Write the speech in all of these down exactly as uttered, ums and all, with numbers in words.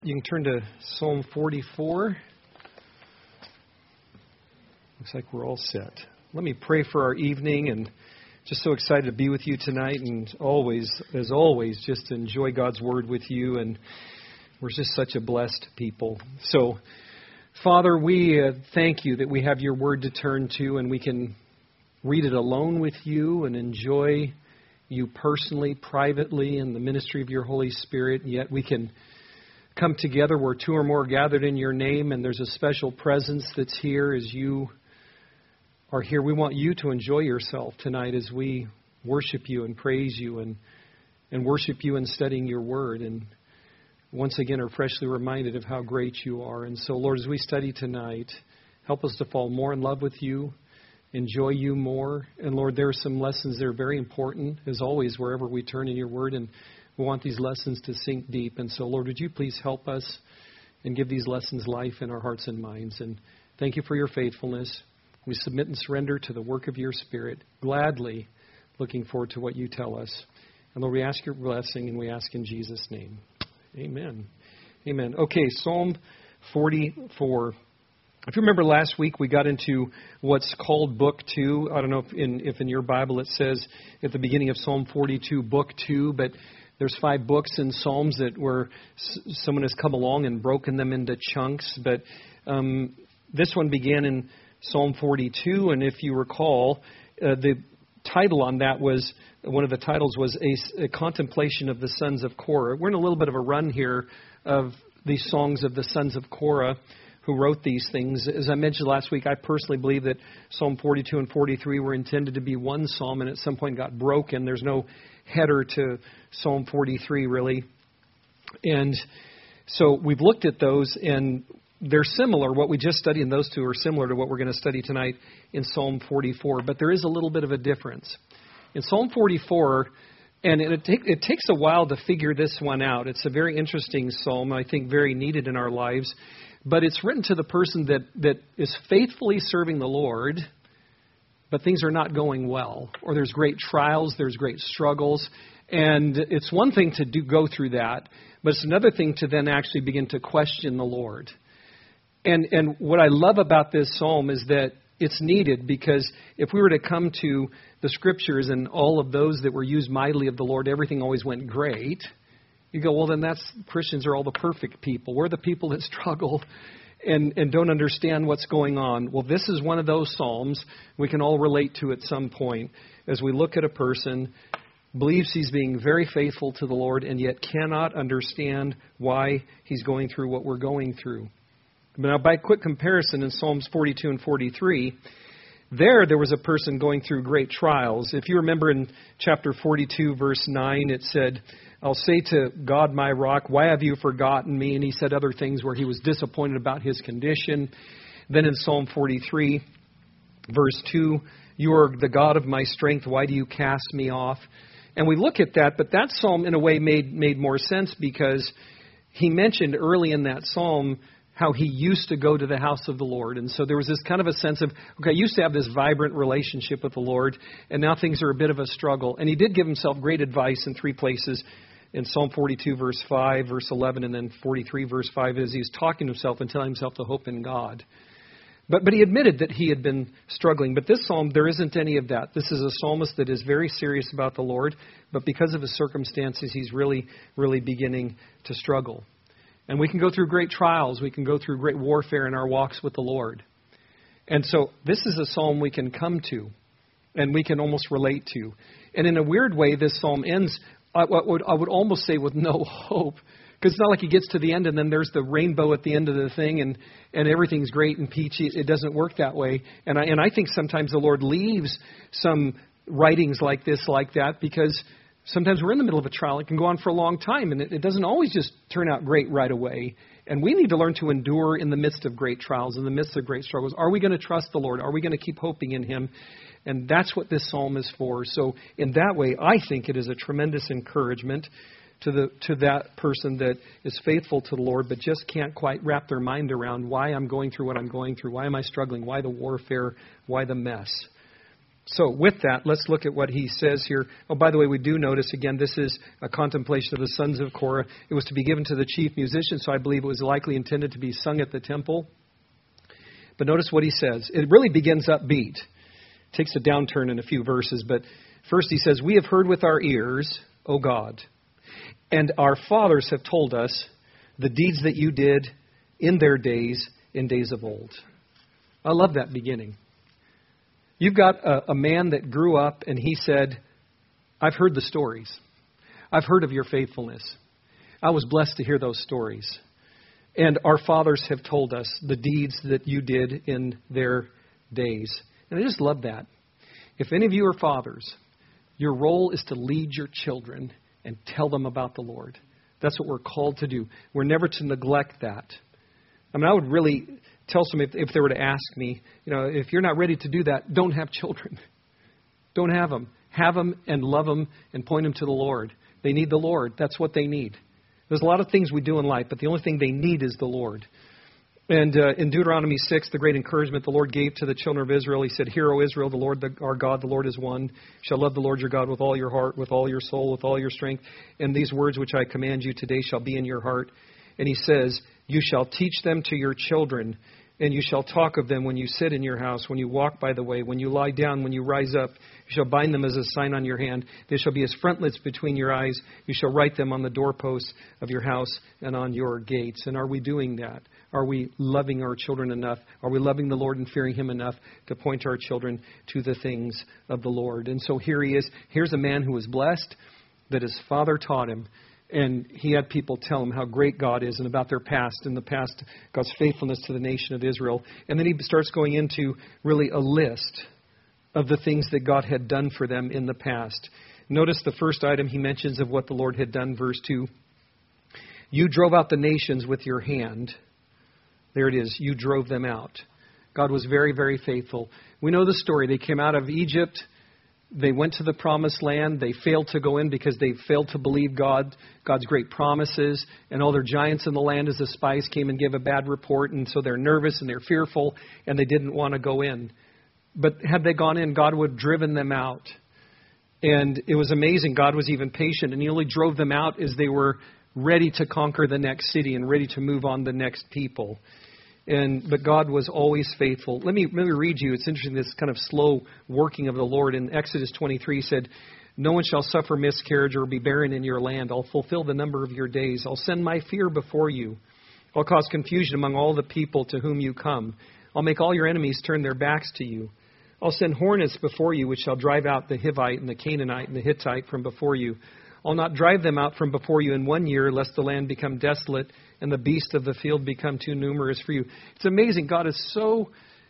You can turn to Psalm forty-four. Looks like we're all set. Let me pray for our evening, and just so excited to be with you tonight, and always, as always, just to enjoy God's Word with you, and we're just such a blessed people. So, Father, we uh, thank you that we have your Word to turn to, and we can read it alone with you and enjoy you personally, privately, in the ministry of your Holy Spirit, and yet we can come together where two or more are gathered in your name, and there's a special presence that's here as you are here. We want you to enjoy yourself tonight as we worship you and praise you and, and worship you in studying your word. And once again are freshly reminded of how great you are. And so, Lord, as we study tonight, help us to fall more in love with you, enjoy you more. And Lord, there are some lessons that are very important, as always, wherever we turn in your word. And we want these lessons to sink deep. And so, Lord, would you please help us and give these lessons life in our hearts and minds. And thank you for your faithfulness. We submit and surrender to the work of your Spirit, gladly looking forward to what you tell us. And Lord, we ask your blessing, and we ask in Jesus' name. Amen. Amen. Okay, Psalm forty-four. If you remember last week, we got into what's called Book two. I don't know if in, if in your Bible it says at the beginning of Psalm forty-two, Book two, but there's five books in Psalms that where someone has come along and broken them into chunks. But um, this one began in Psalm forty-two, and if you recall, uh, the title on that was, one of the titles was a, a Contemplation of the Sons of Korah. We're in a little bit of a run here of these songs of the Sons of Korah who wrote these things. As I mentioned last week, I personally believe that Psalm forty-two and forty-three were intended to be one psalm and at some point got broken. There's no header to Psalm forty-three, really. And so we've looked at those, and they're similar. What we just studied in those two are similar to what we're going to study tonight in Psalm forty-four. But there is a little bit of a difference. In Psalm forty-four, and it, take, it takes a while to figure this one out. It's a very interesting psalm, I think very needed in our lives. But it's written to the person that, that is faithfully serving the Lord, but things are not going well. Or there's great trials, there's great struggles. And it's one thing to do go through that, but it's another thing to then actually begin to question the Lord. And and what I love about this psalm is that it's needed, because if we were to come to the Scriptures and all of those that were used mightily of the Lord, everything always went great. You go, well, then that's Christians are all the perfect people. We're the people that struggle and, and don't understand what's going on. Well, this is one of those psalms we can all relate to at some point as we look at a person, believes he's being very faithful to the Lord, and yet cannot understand why he's going through what we're going through. Now, by quick comparison, in Psalms forty-two and forty-three, there, there was a person going through great trials. If you remember in chapter forty-two, verse nine, it said, I'll say to God, my rock, why have you forgotten me? And he said other things where he was disappointed about his condition. Then in Psalm forty-three, verse two, you are the God of my strength. Why do you cast me off? And we look at that, but that psalm in a way made, made more sense, because he mentioned early in that psalm how he used to go to the house of the Lord. And so there was this kind of a sense of, okay, I used to have this vibrant relationship with the Lord, and now things are a bit of a struggle. And he did give himself great advice in three places. In Psalm forty-two, verse five, verse eleven, and then forty-three, verse five, as he's talking to himself and telling himself to hope in God. But but he admitted that he had been struggling. But this psalm, there isn't any of that. This is a psalmist that is very serious about the Lord, but because of his circumstances, he's really, really beginning to struggle. And we can go through great trials. We can go through great warfare in our walks with the Lord. And so this is a psalm we can come to, and we can almost relate to. And in a weird way, this psalm ends, I would, I would almost say, with no hope. Because it's not like he gets to the end and then there's the rainbow at the end of the thing and, and everything's great and peachy. It doesn't work that way. And I, and I think sometimes the Lord leaves some writings like this like that, because sometimes we're in the middle of a trial. It can go on for a long time, and it, it doesn't always just turn out great right away. And we need to learn to endure in the midst of great trials, in the midst of great struggles. Are we going to trust the Lord? Are we going to keep hoping in Him? And that's what this psalm is for. So in that way, I think it is a tremendous encouragement to the to that person that is faithful to the Lord, but just can't quite wrap their mind around why I'm going through what I'm going through. Why am I struggling? Why the warfare? Why the mess? So with that, let's look at what he says here. Oh, by the way, we do notice, again, this is a contemplation of the sons of Korah. It was to be given to the chief musician, so I believe it was likely intended to be sung at the temple. But notice what he says. It really begins upbeat. Takes a downturn in a few verses, but first he says, "We have heard with our ears, O God, and our fathers have told us the deeds that you did in their days, in days of old." I love that beginning. You've got a, a man that grew up and he said, "I've heard the stories. I've heard of your faithfulness. I was blessed to hear those stories. And our fathers have told us the deeds that you did in their days." And I just love that. If any of you are fathers, your role is to lead your children and tell them about the Lord. That's what we're called to do. We're never to neglect that. I mean, I would really tell some, if, if they were to ask me, you know, if you're not ready to do that, don't have children. Don't have them. Have them and love them and point them to the Lord. They need the Lord. That's what they need. There's a lot of things we do in life, but the only thing they need is the Lord. And uh, in Deuteronomy six, the great encouragement the Lord gave to the children of Israel, he said, "Hear, O Israel, the Lord the, our God, the Lord is one. You shall love the Lord your God with all your heart, with all your soul, with all your strength. And these words which I command you today shall be in your heart." And he says, "You shall teach them to your children, and you shall talk of them when you sit in your house, when you walk by the way, when you lie down, when you rise up. You shall bind them as a sign on your hand. They shall be as frontlets between your eyes. You shall write them on the doorposts of your house and on your gates." And are we doing that? Are we loving our children enough? Are we loving the Lord and fearing Him enough to point our children to the things of the Lord? And so here he is. Here's a man who was blessed, that his father taught him. And he had people tell him how great God is and about their past, and the past, God's faithfulness to the nation of Israel. And then he starts going into really a list of the things that God had done for them in the past. Notice the first item he mentions of what the Lord had done, verse two. "You drove out the nations with your hand." There it is. You drove them out. God was very, very faithful. We know the story. They came out of Egypt. They went to the promised land. They failed to go in because they failed to believe God, God's great promises. And all their giants in the land as the spies came and gave a bad report. And so they're nervous and they're fearful and they didn't want to go in. But had they gone in, God would have driven them out. And it was amazing. God was even patient. And He only drove them out as they were ready to conquer the next city and ready to move on the next people. And but God was always faithful. Let me let me read you. It's interesting, this kind of slow working of the Lord. In Exodus twenty-three, He said, "No one shall suffer miscarriage or be barren in your land. I'll fulfill the number of your days. I'll send my fear before you. I'll cause confusion among all the people to whom you come. I'll make all your enemies turn their backs to you. I'll send hornets before you, which shall drive out the Hivite and the Canaanite and the Hittite from before you. I'll not drive them out from before you in one year, lest the land become desolate and the beasts of the field become too numerous for you." It's amazing. God is so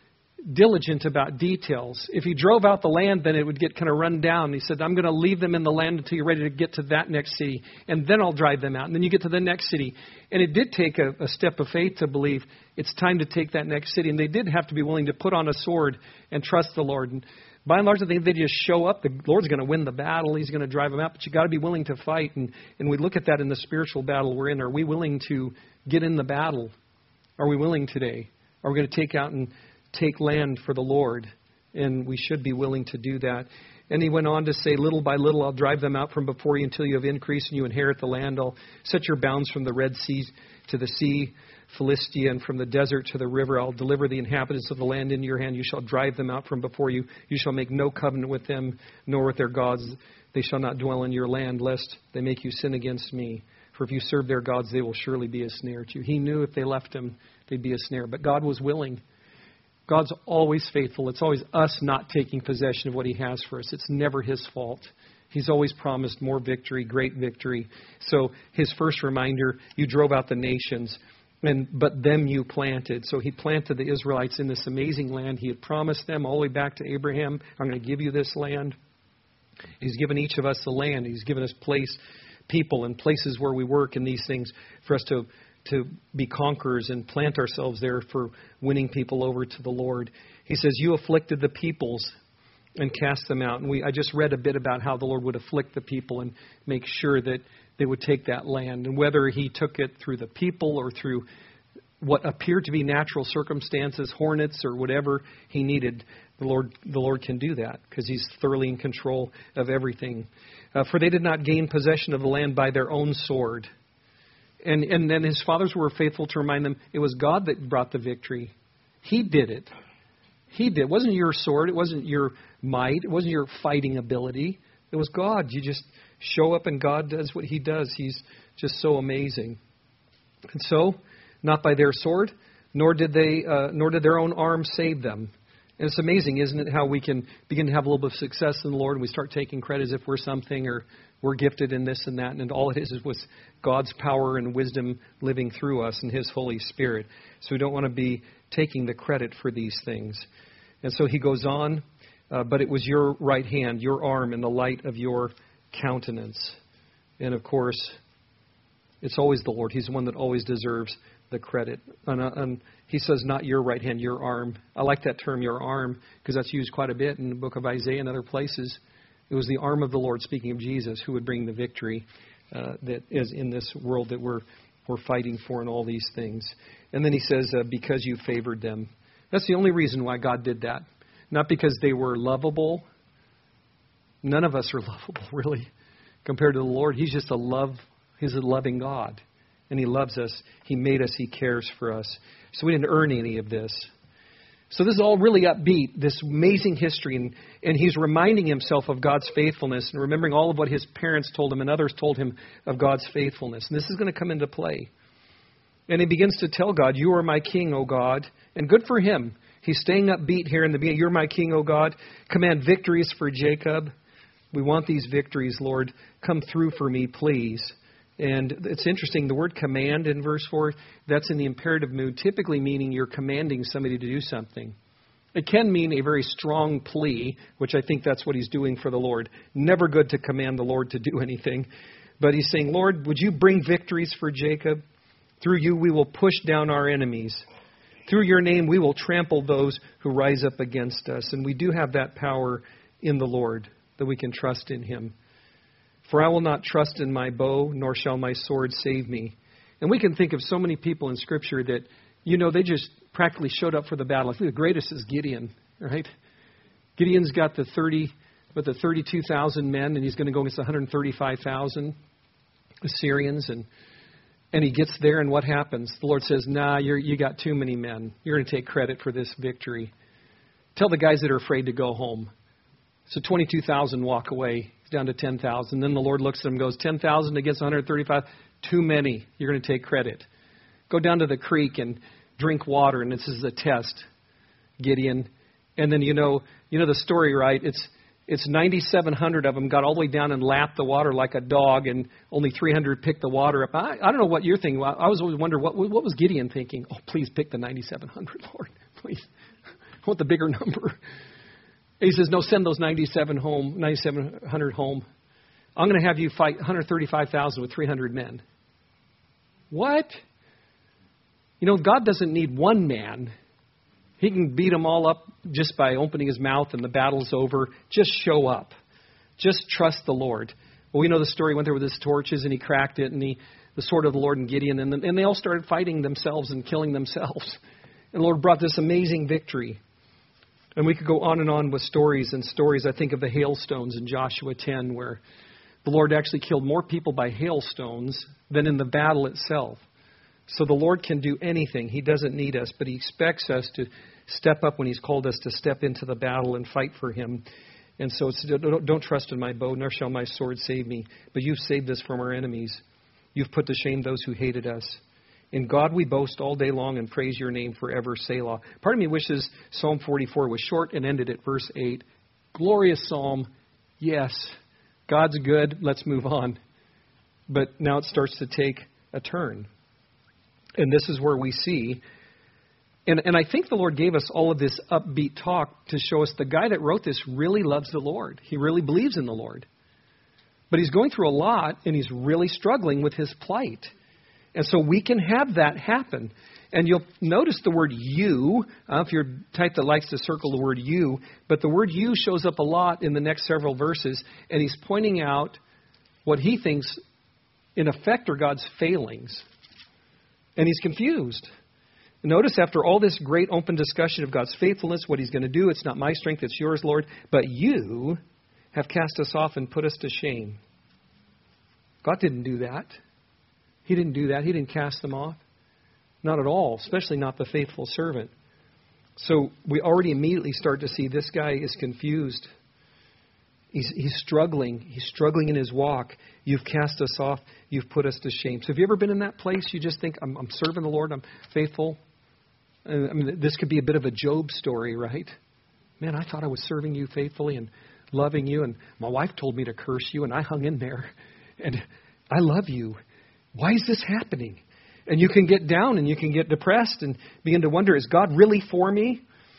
diligent about details. If He drove out the land, then it would get kind of run down. He said, "I'm going to leave them in the land until you're ready to get to that next city, and then I'll drive them out. And then you get to the next city." And it did take a, a step of faith to believe it's time to take that next city. And they did have to be willing to put on a sword and trust the Lord. And by and large, I think they just show up. The Lord's going to win the battle. He's going to drive them out. But you got to be willing to fight. And, and we look at that in the spiritual battle we're in. Are we willing to get in the battle? Are we willing today? Are we going to take out and take land for the Lord? And we should be willing to do that. And he went on to say, "Little by little I'll drive them out from before you until you have increased and you inherit the land. I'll set your bounds from the Red Sea to the sea, Philistia, and from the desert to the river. I'll deliver the inhabitants of the land into your hand. You shall drive them out from before you. You shall make no covenant with them, nor with their gods. They shall not dwell in your land, lest they make you sin against me. For if you serve their gods, they will surely be a snare to you." He knew if they left Him, they'd be a snare. But God was willing. God's always faithful. It's always us not taking possession of what He has for us. It's never His fault. He's always promised more victory, great victory. So His first reminder, you drove out the nations, and but them you planted. So He planted the Israelites in this amazing land. He had promised them all the way back to Abraham, "I'm going to give you this land." He's given each of us the land. He's given us place, people, and places where we work and these things for us to to be conquerors and plant ourselves there for winning people over to the Lord. He says, "You afflicted the peoples and cast them out." And we, I just read a bit about how the Lord would afflict the people and make sure that they would take that land. And whether He took it through the people or through what appeared to be natural circumstances, hornets or whatever he needed, the Lord the Lord can do that because he's thoroughly in control of everything. Uh, for they did not gain possession of the land by their own sword. And, and then his fathers were faithful to remind them it was God that brought the victory. He did it. He did. It wasn't your sword. It wasn't your might. It wasn't your fighting ability. It was God. You just show up and God does what he does. He's just so amazing. And so, not by their sword, nor did they, uh, nor did their own arm save them. And it's amazing, isn't it, how we can begin to have a little bit of success in the Lord and we start taking credit as if we're something or we're gifted in this and that. And all it is is with God's power and wisdom living through us and his Holy Spirit. So we don't want to be taking the credit for these things. And so he goes on, uh, but it was your right hand, your arm, and the light of your countenance. And of course, it's always the Lord. He's the one that always deserves the credit. And, uh, and he says, not your right hand, your arm. I like that term, your arm, because that's used quite a bit in the book of Isaiah and other places. It was the arm of the Lord, speaking of Jesus, who would bring the victory uh, that is in this world that we're we're fighting for and all these things. And then he says, uh, because you favored them. That's the only reason why God did that. Not because they were lovable. None of us are lovable, really, compared to the Lord. He's just a love. He's a loving God. And he loves us. He made us. He cares for us. So we didn't earn any of this. So this is all really upbeat, this amazing history. And, and he's reminding himself of God's faithfulness and remembering all of what his parents told him and others told him of God's faithfulness. And this is going to come into play. And he begins to tell God, you are my king, O God. And good for him. He's staying upbeat here in the beginning. You're my king, O God. Command victories for Jacob. We want these victories, Lord. Come through for me, please. And it's interesting, the word command in verse four, that's in the imperative mood, typically meaning you're commanding somebody to do something. It can mean a very strong plea, which I think that's what he's doing for the Lord. Never good to command the Lord to do anything. But he's saying, Lord, would you bring victories for Jacob? Through you we will push down our enemies. Through your name we will trample those who rise up against us. And we do have that power in the Lord, that we can trust in him. For I will not trust in my bow, nor shall my sword save me. And we can think of so many people in Scripture that, you know, they just practically showed up for the battle. I think the greatest is Gideon, right? Gideon's got the thirty, but the thirty-two thousand men, and he's going to go against one hundred thirty-five thousand Assyrians, and and he gets there, and what happens? The Lord says, "Nah, you're you got too many men. You're going to take credit for this victory. Tell the guys that are afraid to go home." So twenty-two thousand walk away. He's down to ten thousand. Then the Lord looks at him and goes, ten thousand against one hundred thirty-five? Too many. You're going to take credit. Go down to the creek and drink water, and this is a test, Gideon. And then, you know, you know the story, right? It's it's ninety-seven hundred of them got all the way down and lapped the water like a dog, and only three hundred picked the water up. I, I don't know what you're thinking. I was always wondering, what, what was Gideon thinking? Oh, please pick the ninety-seven hundred, Lord. Please. I want the bigger number. He says, no, send those ninety-seven home, ninety-seven hundred home. I'm going to have you fight one hundred thirty-five thousand with three hundred men. What? You know, God doesn't need one man. He can beat them all up just by opening his mouth and the battle's over. Just show up. Just trust the Lord. Well, we know the story. He went there with his torches and he cracked it, and he, the sword of the Lord and Gideon, and, and they all started fighting themselves and killing themselves. And the Lord brought this amazing victory. And we could go on and on with stories and stories. I think of the hailstones in Joshua ten, where the Lord actually killed more people by hailstones than in the battle itself. So the Lord can do anything. He doesn't need us, but he expects us to step up when he's called us to step into the battle and fight for him. And so it's, don't, don't trust in my bow, nor shall my sword save me. But you've saved us from our enemies. You've put to shame those who hated us. In God we boast all day long and praise your name forever, Selah. Part of me wishes Psalm forty-four was short and ended at verse eight. Glorious psalm. Yes, God's good. Let's move on. But now it starts to take a turn. And this is where we see, and, and I think the Lord gave us all of this upbeat talk to show us the guy that wrote this really loves the Lord. He really believes in the Lord. But he's going through a lot, and he's really struggling with his plight. And so we can have that happen. And you'll notice the word you. I don't know if you're the type that likes to circle the word you, but the word you shows up a lot in the next several verses. And he's pointing out what he thinks, in effect, are God's failings. And he's confused. Notice after all this great open discussion of God's faithfulness, what he's going to do, it's not my strength, it's yours, Lord, but you have cast us off and put us to shame. God didn't do that. He didn't do that. He didn't cast them off. Not at all, especially not the faithful servant. So we already immediately start to see this guy is confused. He's, he's struggling. He's struggling in his walk. You've cast us off. You've put us to shame. So have you ever been in that place? You just think, I'm, I'm serving the Lord. I'm faithful. I mean, this could be a bit of a Job story, right? Man, I thought I was serving you faithfully and loving you. And my wife told me to curse you, and I hung in there. And I love you. Why is this happening? And you can get down and you can get depressed and begin to wonder, is God really for me?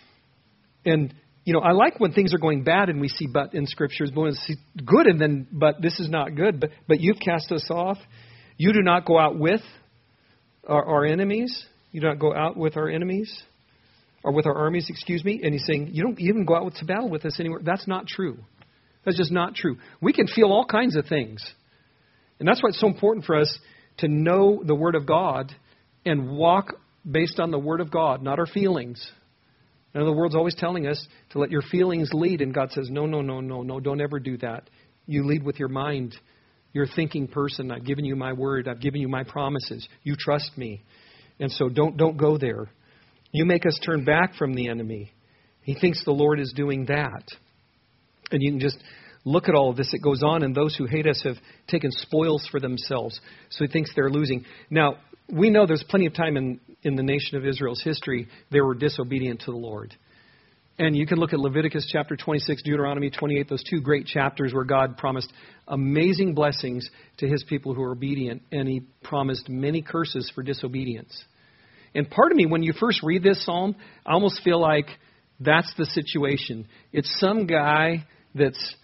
And, you know, I like when things are going bad and we see but in scriptures, but when it's good and then, but this is not good. But, but you've cast us off. You do not go out with our, our enemies. You do not go out with our enemies or with our armies, excuse me. And he's saying, you don't even go out to battle with us anywhere. That's not true. That's just not true. We can feel all kinds of things. And that's why it's so important for us to know the Word of God and walk based on the Word of God, not our feelings. And the Word's always telling us to let your feelings lead. And God says, no, no, no, no, no, don't ever do that. You lead with your mind. You're a thinking person. I've given you my Word. I've given you my promises. You trust me. And so don't don't go there. You make us turn back from the enemy. He thinks the Lord is doing that. And you can just look at all of this. It goes on, and those who hate us have taken spoils for themselves. So he thinks they're losing. Now, we know there's plenty of time in, in the nation of Israel's history they were disobedient to the Lord. And you can look at Leviticus chapter twenty-six, Deuteronomy twenty-eight, those two great chapters where God promised amazing blessings to his people who are obedient, and he promised many curses for disobedience. And part of me, when you first read this psalm, I almost feel like that's the situation. It's some guy that's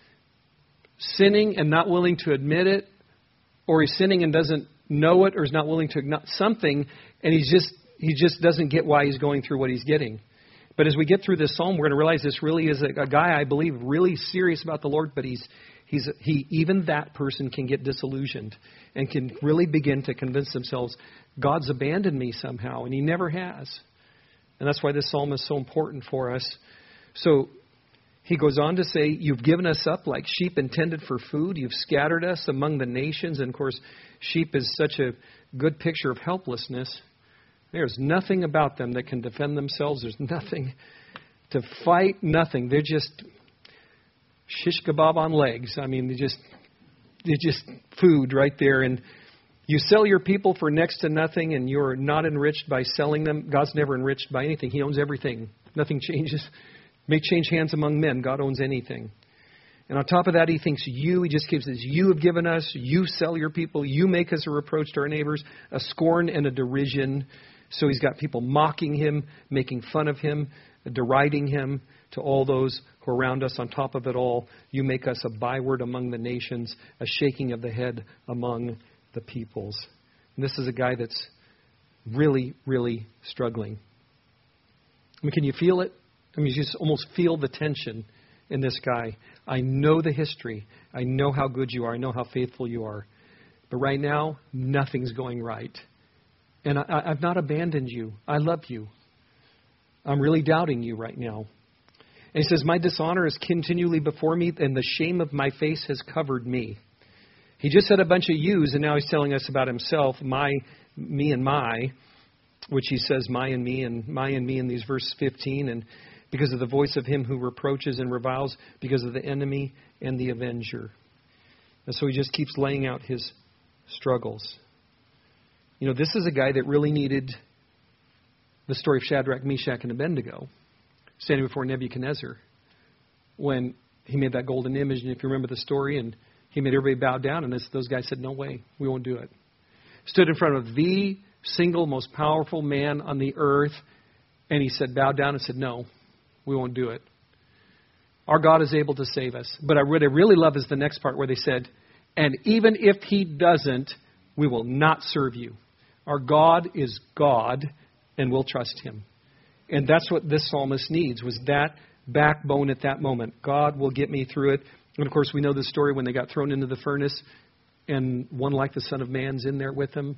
sinning and not willing to admit it, or he's sinning and doesn't know it, or is not willing to acknowledge something, and he's just he just doesn't get why he's going through what he's getting. But as we get through this psalm, we're going to realize this really is a, a guy, I believe, really serious about the Lord, but he's he's he even that person can get disillusioned and can really begin to convince themselves God's abandoned me somehow, and he never has. And that's why this psalm is so important for us. So he goes on to say, you've given us up like sheep intended for food. You've scattered us among the nations. And of course, sheep is such a good picture of helplessness. There's nothing about them that can defend themselves. There's nothing to fight, nothing. They're just shish kebab on legs. I mean, they just, they're just food right there. And you sell your people for next to nothing, and you're not enriched by selling them. God's never enriched by anything. He owns everything. Nothing changes. May change hands among men. God owns anything. And on top of that, he thinks you, he just gives us, you have given us, you sell your people, you make us a reproach to our neighbors, a scorn and a derision. So he's got people mocking him, making fun of him, deriding him to all those who are around us. On top of it all, you make us a byword among the nations, a shaking of the head among the peoples. And this is a guy that's really, really struggling. I mean, can you feel it? I mean, you just almost feel the tension in this guy. I know the history. I know how good you are. I know how faithful you are. But right now, nothing's going right. And I, I've not abandoned you. I love you. I'm really doubting you right now. And he says, my dishonor is continually before me, and the shame of my face has covered me. He just said a bunch of yous, and now he's telling us about himself, my, me and my, which he says my and me and my and me in these verses fifteen, and because of the voice of him who reproaches and reviles, because of the enemy and the avenger. And so he just keeps laying out his struggles. You know, this is a guy that really needed the story of Shadrach, Meshach, and Abednego standing before Nebuchadnezzar when he made that golden image. And if you remember the story, and he made everybody bow down, and this, those guys said, no way, we won't do it. Stood in front of the single most powerful man on the earth, and he said, bow down, and said, no, we won't do it. Our God is able to save us. But what I really love is the next part where they said, and even if he doesn't, we will not serve you. Our God is God, and we'll trust him. And that's what this psalmist needs, was that backbone at that moment. God will get me through it. And of course, we know the story when they got thrown into the furnace, and one like the Son of Man's in there with them.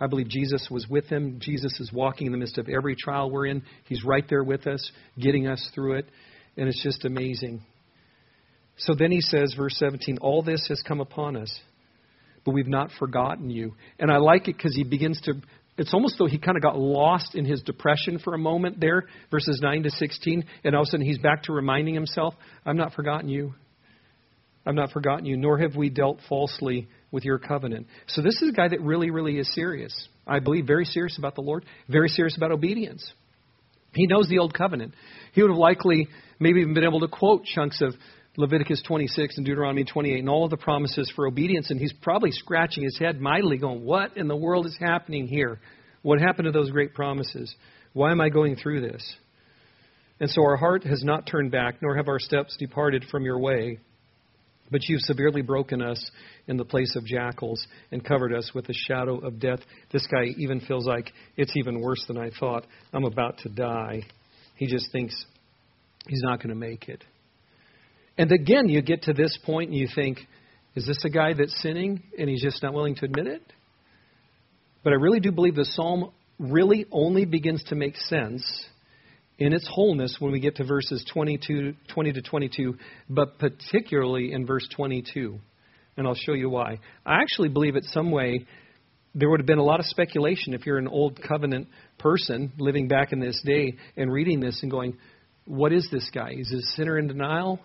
I believe Jesus was with him. Jesus is walking in the midst of every trial we're in. He's right there with us, getting us through it. And it's just amazing. So then he says, verse seventeen, all this has come upon us, but we've not forgotten you. And I like it because he begins to, it's almost though he kind of got lost in his depression for a moment there, verses nine to sixteen. And all of a sudden he's back to reminding himself, I've not forgotten you. I've not forgotten you, nor have we dealt falsely with your covenant. So this is a guy that really, really is serious. I believe very serious about the Lord, very serious about obedience. He knows the old covenant. He would have likely maybe even been able to quote chunks of Leviticus twenty-six and Deuteronomy twenty-eight and all of the promises for obedience. And he's probably scratching his head mightily going, what in the world is happening here? What happened to those great promises? Why am I going through this? And so our heart has not turned back, nor have our steps departed from your way. But you've severely broken us in the place of jackals and covered us with the shadow of death. This guy even feels like it's even worse than I thought. I'm about to die. He just thinks he's not going to make it. And again, you get to this point and you think, is this a guy that's sinning and he's just not willing to admit it? But I really do believe the psalm really only begins to make sense in its wholeness when we get to verses twenty-two, twenty to twenty-two, but particularly in verse twenty-two. And I'll show you why. I actually believe it some way there would have been a lot of speculation if you're an old covenant person living back in this day and reading this and going, what is this guy? Is he a sinner in denial?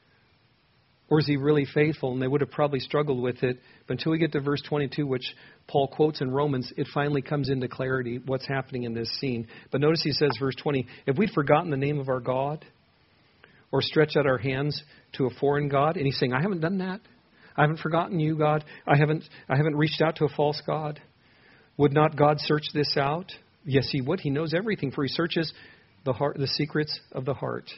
Or is he really faithful? And they would have probably struggled with it. But until we get to verse twenty-two, which Paul quotes in Romans, it finally comes into clarity what's happening in this scene. But notice he says, verse twenty, if we'd forgotten the name of our God or stretched out our hands to a foreign God, and he's saying, I haven't done that. I haven't forgotten you, God. I haven't, I haven't reached out to a false God. Would not God search this out? Yes, he would. He knows everything, for he searches the heart, the secrets of the heart.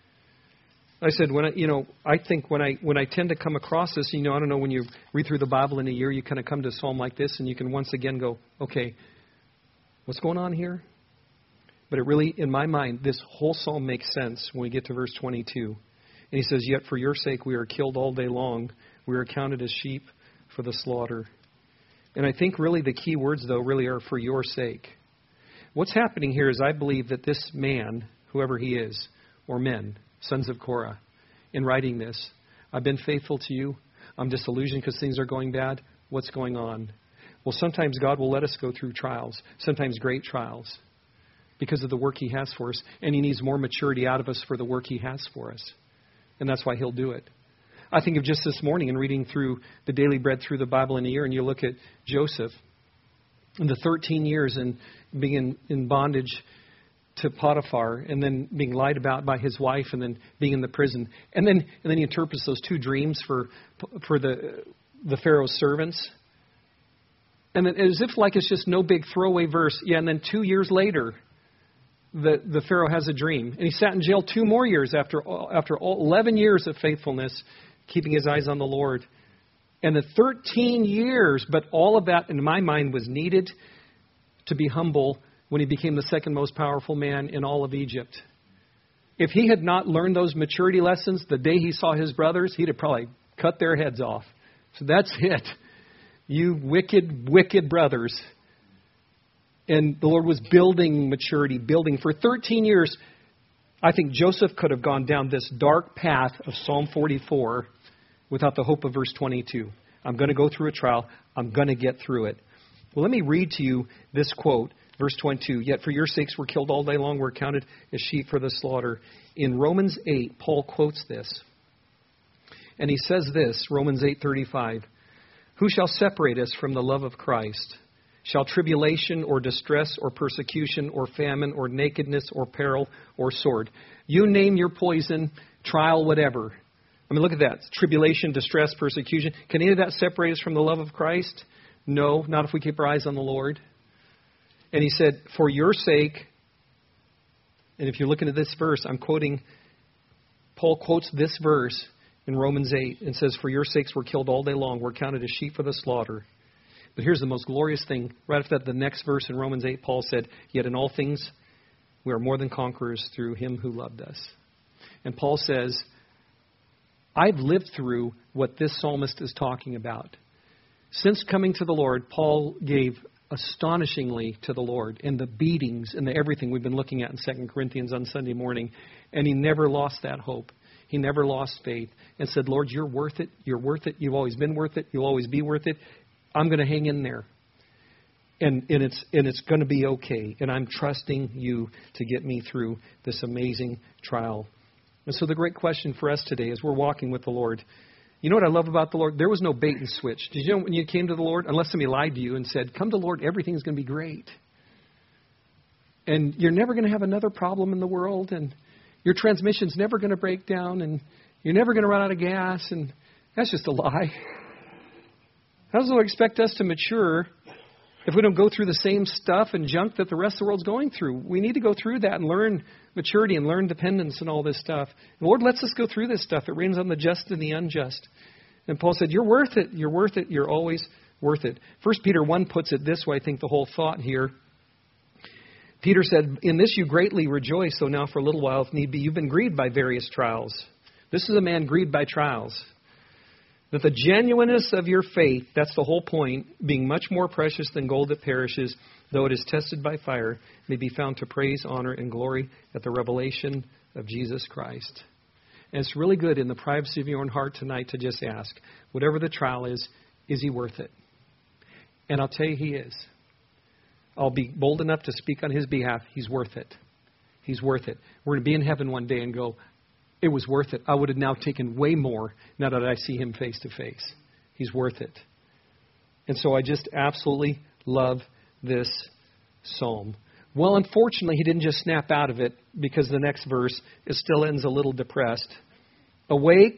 I said, when I, you know, I think when I when I tend to come across this, you know, I don't know, when you read through the Bible in a year, you kind of come to a psalm like this, and you can once again go, okay, what's going on here? But it really, in my mind, this whole psalm makes sense when we get to verse twenty-two. And he says, yet for your sake we are killed all day long. We are counted as sheep for the slaughter. And I think really the key words, though, really are for your sake. What's happening here is I believe that this man, whoever he is, or men, sons of Korah, in writing this, I've been faithful to you. I'm disillusioned because things are going bad. What's going on? Well, sometimes God will let us go through trials, sometimes great trials, because of the work he has for us. And he needs more maturity out of us for the work he has for us. And that's why he'll do it. I think of just this morning in reading through the Daily Bread through the Bible in a year, and you look at Joseph and the thirteen years and being in, in bondage to Potiphar, and then being lied about by his wife, and then being in the prison, and then and then he interprets those two dreams for for the the Pharaoh's servants, and then as if like it's just no big throwaway verse. Yeah, and then two years later, the the Pharaoh has a dream, and he sat in jail two more years after after all, eleven years of faithfulness, keeping his eyes on the Lord, and the thirteen years. But all of that, in my mind, was needed to be humble when he became the second most powerful man in all of Egypt. If he had not learned those maturity lessons the day he saw his brothers, he'd have probably cut their heads off. So that's it. You wicked, wicked brothers. And the Lord was building maturity, building. For thirteen years, I think Joseph could have gone down this dark path of Psalm forty-four without the hope of verse twenty-two. I'm going to go through a trial. I'm going to get through it. Well, let me read to you this quote. Verse twenty-two, yet for your sakes we're killed all day long, we're counted as sheep for the slaughter. In Romans eight, Paul quotes this. And he says this, Romans eight thirty-five, who shall separate us from the love of Christ? Shall tribulation or distress or persecution or famine or nakedness or peril or sword? You name your poison, trial, whatever. I mean, look at that. Tribulation, distress, persecution. Can any of that separate us from the love of Christ? No, not if we keep our eyes on the Lord. And he said, for your sake, and if you're looking at this verse, I'm quoting, Paul quotes this verse in Romans eight and says, for your sakes we're killed all day long. We're counted as sheep for the slaughter. But here's the most glorious thing. Right after that, the next verse in Romans eight, Paul said, yet in all things we are more than conquerors through him who loved us. And Paul says, I've lived through what this psalmist is talking about. Since coming to the Lord, Paul gave astonishingly to the Lord, and the beatings and the everything we've been looking at in Second Corinthians on Sunday morning. And he never lost that hope. He never lost faith and said, Lord, you're worth it. You're worth it. You've always been worth it. You'll always be worth it. I'm going to hang in there. And, and it's and it's going to be okay. And I'm trusting you to get me through this amazing trial. And so the great question for us today as we're walking with the Lord, you know what I love about the Lord? There was no bait and switch. Did you know when you came to the Lord, unless somebody lied to you and said, come to the Lord, everything's going to be great. And you're never going to have another problem in the world. And your transmission's never going to break down. And you're never going to run out of gas. And that's just a lie. How does the Lord expect us to mature if we don't go through the same stuff and junk that the rest of the world's going through? We need to go through that and learn maturity and learn dependence and all this stuff. The Lord lets us go through this stuff. It rains on the just and the unjust. And Paul said, you're worth it. You're worth it. You're always worth it. First Peter one puts it this way, I think the whole thought here. Peter said, in this you greatly rejoice, though now for a little while, if need be, you've been grieved by various trials. This is a man grieved by trials. That the genuineness of your faith, that's the whole point, being much more precious than gold that perishes, though it is tested by fire, may be found to praise, honor, and glory at the revelation of Jesus Christ. And it's really good in the privacy of your own heart tonight to just ask, whatever the trial is, is he worth it? And I'll tell you he is. I'll be bold enough to speak on his behalf. He's worth it. He's worth it. We're going to be in heaven one day and go, it was worth it. I would have now taken way more now that I see him face to face. He's worth it. And so I just absolutely love this psalm. Well, unfortunately, he didn't just snap out of it because the next verse, it still ends a little depressed. Awake.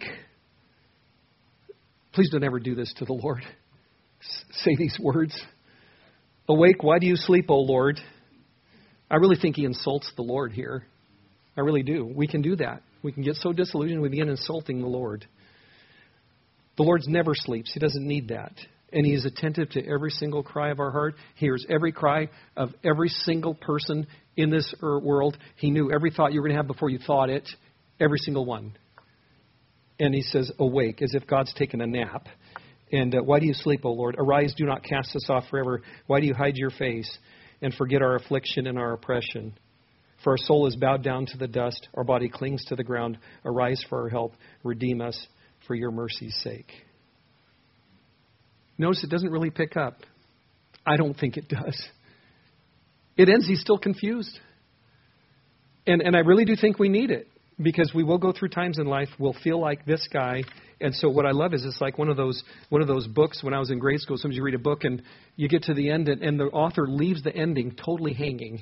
Please don't ever do this to the Lord. S- say these words. Awake, why do you sleep, O Lord? I really think he insults the Lord here. I really do. We can do that. We can get so disillusioned we begin insulting the Lord. The Lord never sleeps. He doesn't need that. And he is attentive to every single cry of our heart. He hears every cry of every single person in this world. He knew every thought you were going to have before you thought it. Every single one. And he says, awake, as if God's taken a nap. And uh, why do you sleep, O Lord? Arise, do not cast us off forever. Why do you hide your face and forget our affliction and our oppression? For our soul is bowed down to the dust. Our body clings to the ground. Arise for our help. Redeem us for your mercy's sake. Notice it doesn't really pick up. I don't think it does. It ends, he's still confused. And and I really do think we need it. Because we will go through times in life, we'll feel like this guy. And so what I love is it's like one of those one of those books when I was in grade school. Sometimes you read a book and you get to the end and, and the author leaves the ending totally hanging.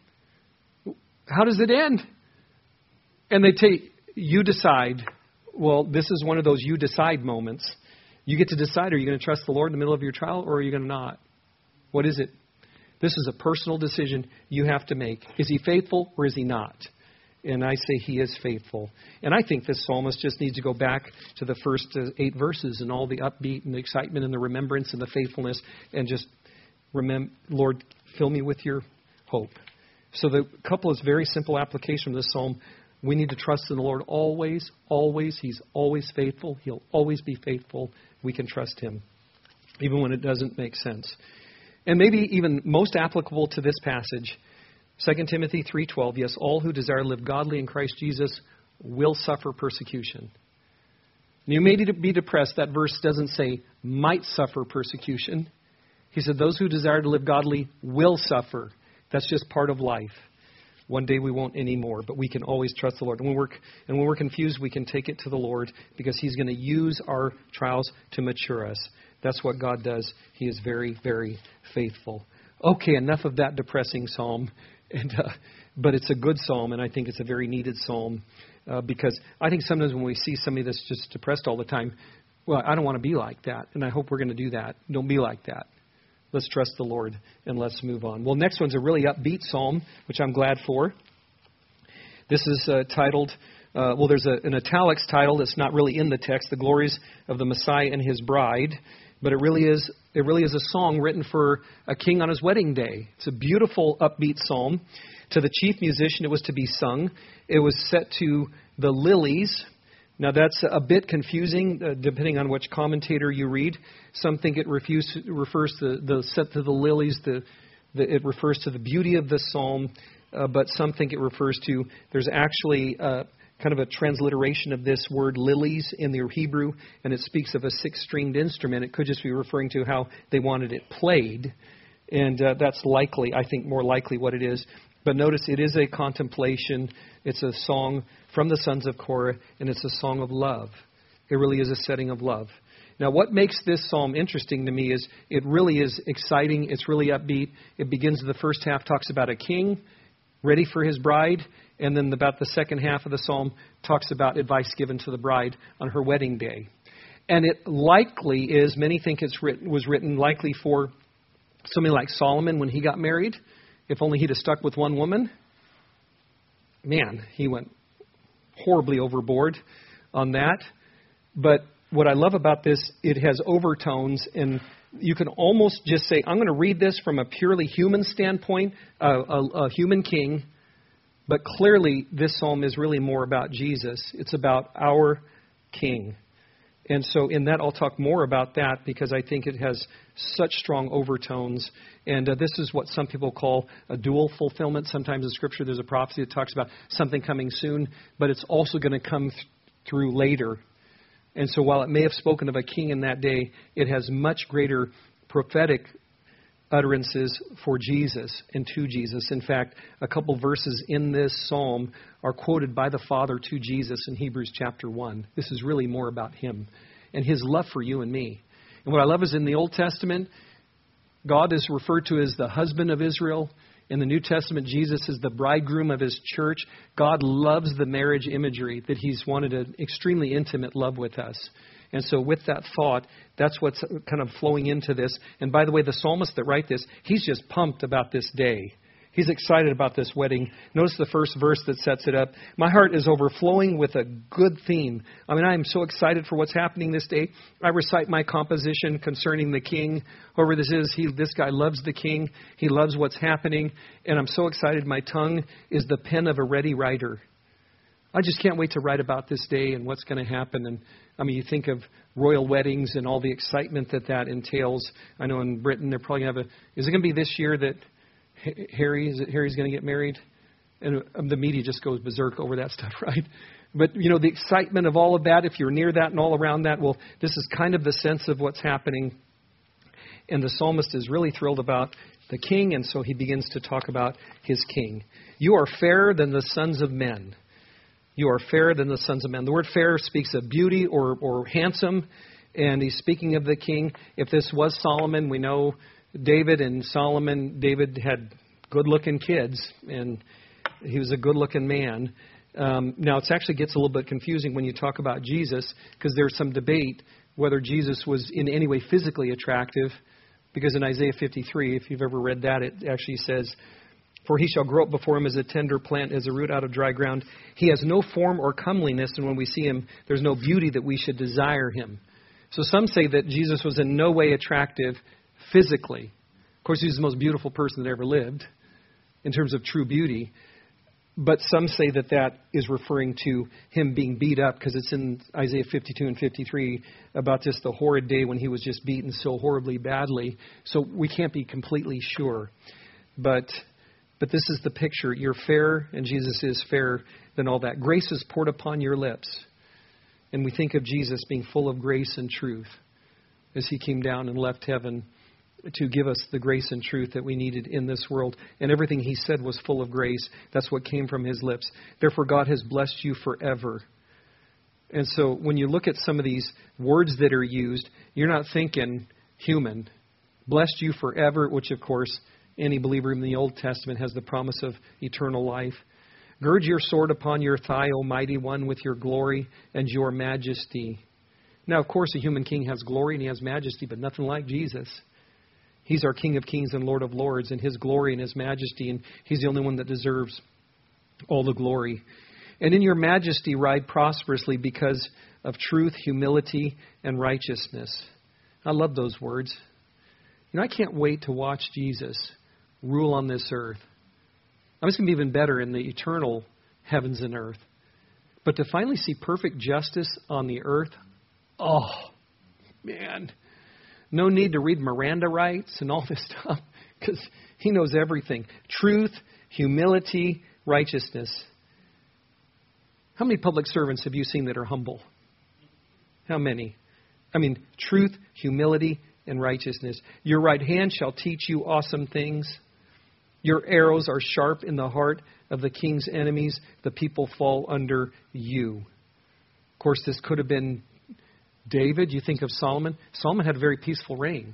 How does it end? And they take, you decide. Well, this is one of those you decide moments. You get to decide, are you going to trust the Lord in the middle of your trial or are you going to not? What is it? This is a personal decision you have to make. Is he faithful or is he not? And I say he is faithful. And I think this psalmist just needs to go back to the first uh, eight verses and all the upbeat and the excitement and the remembrance and the faithfulness and just remember, Lord, fill me with your hope. So the couple is very simple application of this psalm. We need to trust in the Lord always, always. He's always faithful. He'll always be faithful. We can trust him, even when it doesn't make sense. And maybe even most applicable to this passage, Second Timothy three twelve, yes, all who desire to live godly in Christ Jesus will suffer persecution. You may be depressed. That verse doesn't say might suffer persecution. He said those who desire to live godly will suffer. That's just part of life. One day we won't anymore, but we can always trust the Lord. And when we're, and when we're confused, we can take it to the Lord because he's going to use our trials to mature us. That's what God does. He is very, very faithful. Okay, enough of that depressing psalm. And, uh, but it's a good psalm, and I think it's a very needed psalm uh, because I think sometimes when we see somebody that's just depressed all the time, well, I don't want to be like that, and I hope we're going to do that. Don't be like that. Let's trust the Lord, and let's move on. Well, next one's a really upbeat psalm, which I'm glad for. This is uh, titled, uh, well, there's a, an italics title that's not really in the text, The Glories of the Messiah and His Bride. But it really is it really is a song written for a king on his wedding day. It's a beautiful, upbeat psalm. To the chief musician, it was to be sung. It was set to the lilies, Now that's a bit confusing uh, depending on which commentator you read. Some think it refuse, refers to the set to the lilies, the, the, it refers to the beauty of the psalm, uh, but some think it refers to, there's actually uh, kind of a transliteration of this word lilies in the Hebrew, and it speaks of a six-stringed instrument. It could just be referring to how they wanted it played, and uh, that's likely, I think more likely what it is. But notice it is a contemplation. It's a song from the sons of Korah, and it's a song of love. It really is a setting of love. Now, what makes this psalm interesting to me is it really is exciting. It's really upbeat. It begins, the first half talks about a king ready for his bride, and then about the second half of the psalm talks about advice given to the bride on her wedding day. And it likely is, many think it's written, was written likely for somebody like Solomon when he got married. If only he'd have stuck with one woman. Man, he went horribly overboard on that. But what I love about this, it has overtones, and you can almost just say, I'm going to read this from a purely human standpoint, uh, a, a human king. But clearly, this psalm is really more about Jesus. It's about our King. And so in that, I'll talk more about that because I think it has such strong overtones. And uh, this is what some people call a dual fulfillment. Sometimes in Scripture there's a prophecy that talks about something coming soon, but it's also going to come th- through later. And so while it may have spoken of a king in that day, it has much greater prophetic utterances for Jesus and to Jesus. In fact, a couple verses in this psalm are quoted by the Father to Jesus in Hebrews chapter one. This is really more about Him and His love for you and me. And what I love is in the Old Testament, God is referred to as the husband of Israel. In the New Testament, Jesus is the bridegroom of His church. God loves the marriage imagery, that He's wanted an extremely intimate love with us. And so with that thought, that's what's kind of flowing into this. And by the way, the psalmist that wrote this, he's just pumped about this day. He's excited about this wedding. Notice the first verse that sets it up. My heart is overflowing with a good theme. I mean, I am so excited for what's happening this day. I recite my composition concerning the king. Whoever this is, he, this guy loves the king. He loves what's happening. And I'm so excited. My tongue is the pen of a ready writer. I just can't wait to write about this day and what's going to happen. And I mean, you think of royal weddings and all the excitement that that entails. I know in Britain they're probably going to have a. Is it going to be this year that Harry is it Harry's going to get married? And the media just goes berserk over that stuff, right? But you know, the excitement of all of that. If you're near that and all around that, well, this is kind of the sense of what's happening. And the psalmist is really thrilled about the king, and so he begins to talk about his king. You are fairer than the sons of men. You are fairer than the sons of men. The word fair speaks of beauty or, or handsome, and he's speaking of the king. If this was Solomon, we know David and Solomon, David had good-looking kids, and he was a good-looking man. Um, now, it actually gets a little bit confusing when you talk about Jesus, because there's some debate whether Jesus was in any way physically attractive, because in Isaiah fifty-three, if you've ever read that, it actually says, for he shall grow up before him as a tender plant, as a root out of dry ground. He has no form or comeliness, and when we see him, there's no beauty that we should desire him. So some say that Jesus was in no way attractive physically. Of course, he was the most beautiful person that ever lived in terms of true beauty. But some say that that is referring to him being beat up, because it's in Isaiah fifty-two and fifty-three about just the horrid day when he was just beaten so horribly badly. So we can't be completely sure. But... But this is the picture. You're fairer, and Jesus is fairer than all that. Grace is poured upon your lips. And we think of Jesus being full of grace and truth as he came down and left heaven to give us the grace and truth that we needed in this world. And everything he said was full of grace. That's what came from his lips. Therefore, God has blessed you forever. And so when you look at some of these words that are used, you're not thinking human. Blessed you forever, which, of course, any believer in the Old Testament has the promise of eternal life. Gird your sword upon your thigh, O mighty one, with your glory and your majesty. Now, of course, a human king has glory and he has majesty, but nothing like Jesus. He's our King of kings and Lord of lords, and his glory and his majesty, and he's the only one that deserves all the glory. And in your majesty ride prosperously because of truth, humility, and righteousness. I love those words. You know, I can't wait to watch Jesus rule on this earth. I mean, it's going to be even better in the eternal heavens and earth. But to finally see perfect justice on the earth, oh, man. No need to read Miranda rights and all this stuff because he knows everything. Truth, humility, righteousness. How many public servants have you seen that are humble? How many? I mean, truth, humility, and righteousness. Your right hand shall teach you awesome things. Your arrows are sharp in the heart of the king's enemies. The people fall under you. Of course, this could have been David. You think of Solomon. Solomon had a very peaceful reign.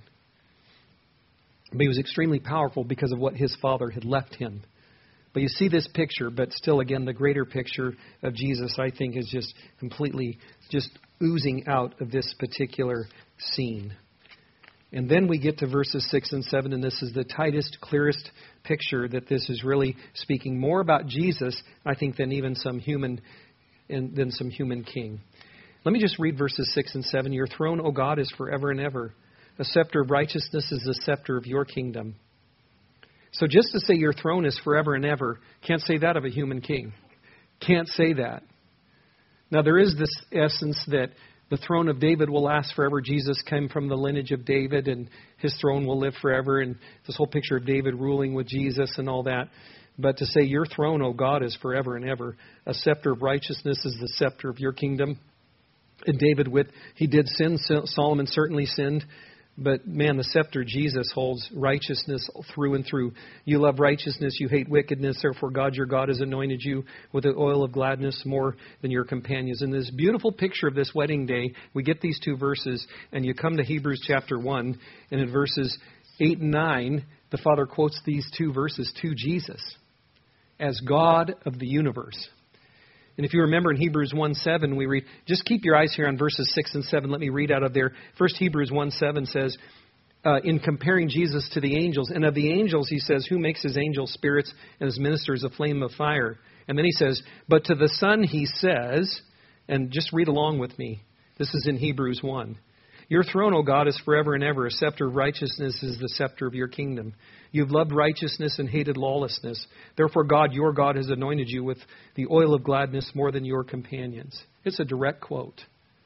But he was extremely powerful because of what his father had left him. But you see this picture, but still, again, the greater picture of Jesus, I think, is just completely just oozing out of this particular scene. And then we get to verses six and seven, and this is the tightest, clearest picture that this is really speaking more about Jesus, I think, than even some human, than some human king. Let me just read verses six and seven. Your throne, O God, is forever and ever. A scepter of righteousness is the scepter of your kingdom. So just to say your throne is forever and ever, can't say that of a human king. Can't say that. Now there is this essence that the throne of David will last forever. Jesus came from the lineage of David and his throne will live forever. And this whole picture of David ruling with Jesus and all that. But to say your throne, O God, is forever and ever. A scepter of righteousness is the scepter of your kingdom. And David, with he did sin. Solomon certainly sinned. But man, the scepter Jesus holds righteousness through and through. You love righteousness, you hate wickedness. Therefore, God, your God, has anointed you with the oil of gladness more than your companions. In this beautiful picture of this wedding day, we get these two verses, and you come to Hebrews chapter one, and in verses eight and nine, the Father quotes these two verses to Jesus as God of the universe. And if you remember in Hebrews one seven, we read, just keep your eyes here on verses six and seven. Let me read out of there. First, Hebrews one seven says, uh, in comparing Jesus to the angels, and of the angels, he says, who makes his angels spirits and his ministers a flame of fire? And then he says, but to the Son he says, and just read along with me. This is in Hebrews one. Your throne, O God, is forever and ever. A scepter of righteousness is the scepter of your kingdom. You've loved righteousness and hated lawlessness. Therefore, God, your God, has anointed you with the oil of gladness more than your companions. It's a direct quote.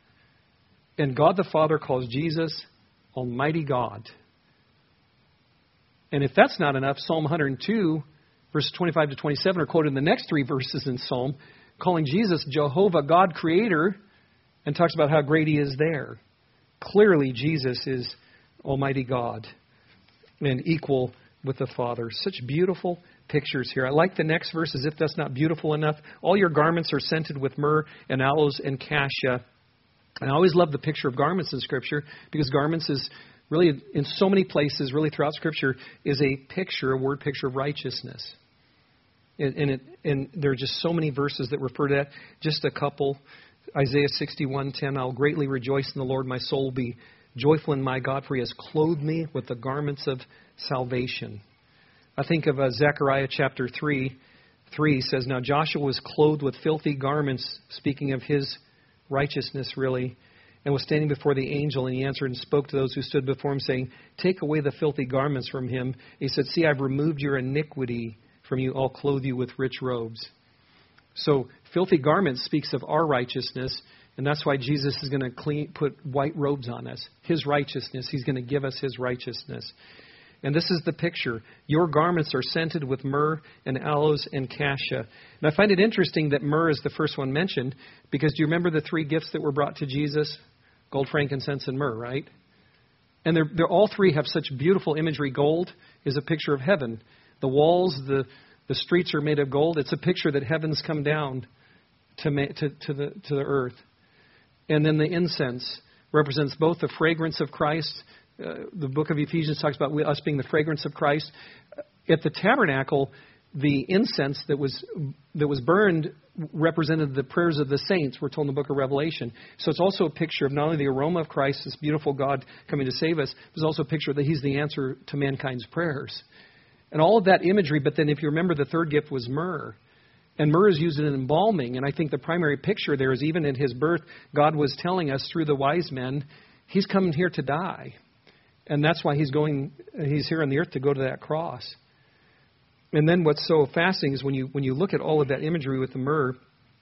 And God the Father calls Jesus Almighty God. And if that's not enough, Psalm one hundred two, verses twenty-five to twenty-seven are quoted in the next three verses in Psalm, calling Jesus Jehovah, God Creator, and talks about how great He is there. Clearly, Jesus is Almighty God and equal with the Father. Such beautiful pictures here. I like the next verse as if that's not beautiful enough. All your garments are scented with myrrh and aloes and cassia. And I always love the picture of garments in Scripture because garments is really, in so many places, really throughout Scripture, is a picture, a word picture of righteousness. And, and, it, and there are just so many verses that refer to that. Just a couple. Isaiah sixty-one ten, I'll greatly rejoice in the Lord. My soul will be joyful in my God, for He has clothed me with the garments of salvation. I think of uh, Zechariah chapter three. three says, now Joshua was clothed with filthy garments, speaking of his righteousness, really, and was standing before the angel, and he answered and spoke to those who stood before him, saying, take away the filthy garments from him. He said, see, I've removed your iniquity from you. I'll clothe you with rich robes. So filthy garments speaks of our righteousness, and that's why Jesus is going to clean, put white robes on us. His righteousness. He's going to give us His righteousness. And this is the picture. Your garments are scented with myrrh and aloes and cassia. And I find it interesting that myrrh is the first one mentioned, because do you remember the three gifts that were brought to Jesus? Gold, frankincense, and myrrh, right? And they're, they're all three have such beautiful imagery. Gold is a picture of heaven. The walls, the The streets are made of gold. It's a picture that heaven's come down to, to, to, the, to the earth. And then the incense represents both the fragrance of Christ. Uh, the book of Ephesians talks about us being the fragrance of Christ. At the tabernacle, the incense that was that was burned represented the prayers of the saints, we're told in the book of Revelation. So it's also a picture of not only the aroma of Christ, this beautiful God coming to save us, there's also a picture that He's the answer to mankind's prayers. And all of that imagery, but then if you remember, the third gift was myrrh. And myrrh is used in embalming. And I think the primary picture there is even in His birth, God was telling us through the wise men, He's coming here to die. And that's why He's going, He's here on the earth to go to that cross. And then what's so fascinating is when you when you look at all of that imagery with the myrrh,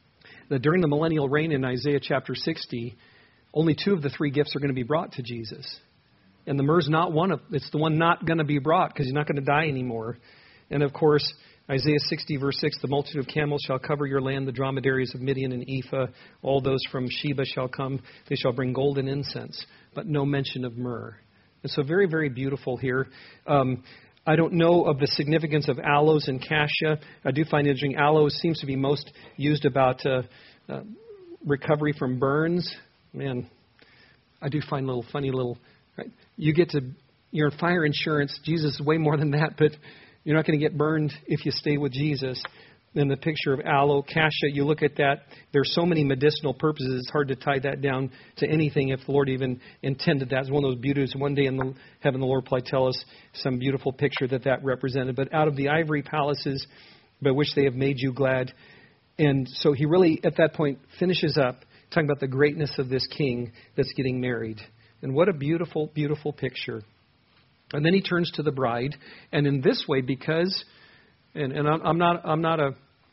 that during the millennial reign in Isaiah chapter sixty, only two of the three gifts are going to be brought to Jesus. And the myrrh's not one of, it's the one not going to be brought because he's not going to die anymore. And of course, Isaiah sixty verse six, the multitude of camels shall cover your land, the dromedaries of Midian and Ephah, all those from Sheba shall come, they shall bring gold and incense, but no mention of myrrh. And so very, very beautiful here. Um, I don't know of the significance of aloes and cassia. I do find interesting, aloes seems to be most used about uh, uh, recovery from burns. Man, I do find little funny little, right? You get to, you're in fire insurance. Jesus is way more than that, but you're not going to get burned if you stay with Jesus. Then the picture of aloe, cassia, you look at that. There's so many medicinal purposes. It's hard to tie that down to anything if the Lord even intended that. It's one of those beauties. One day in the, heaven, the Lord will probably tell us some beautiful picture that that represented. But out of the ivory palaces by which they have made you glad. And so he really, at that point, finishes up talking about the greatness of this king that's getting married. And what a beautiful, beautiful picture. And then he turns to the bride. And in this way, because, and, and I'm, I'm not, I'm not a,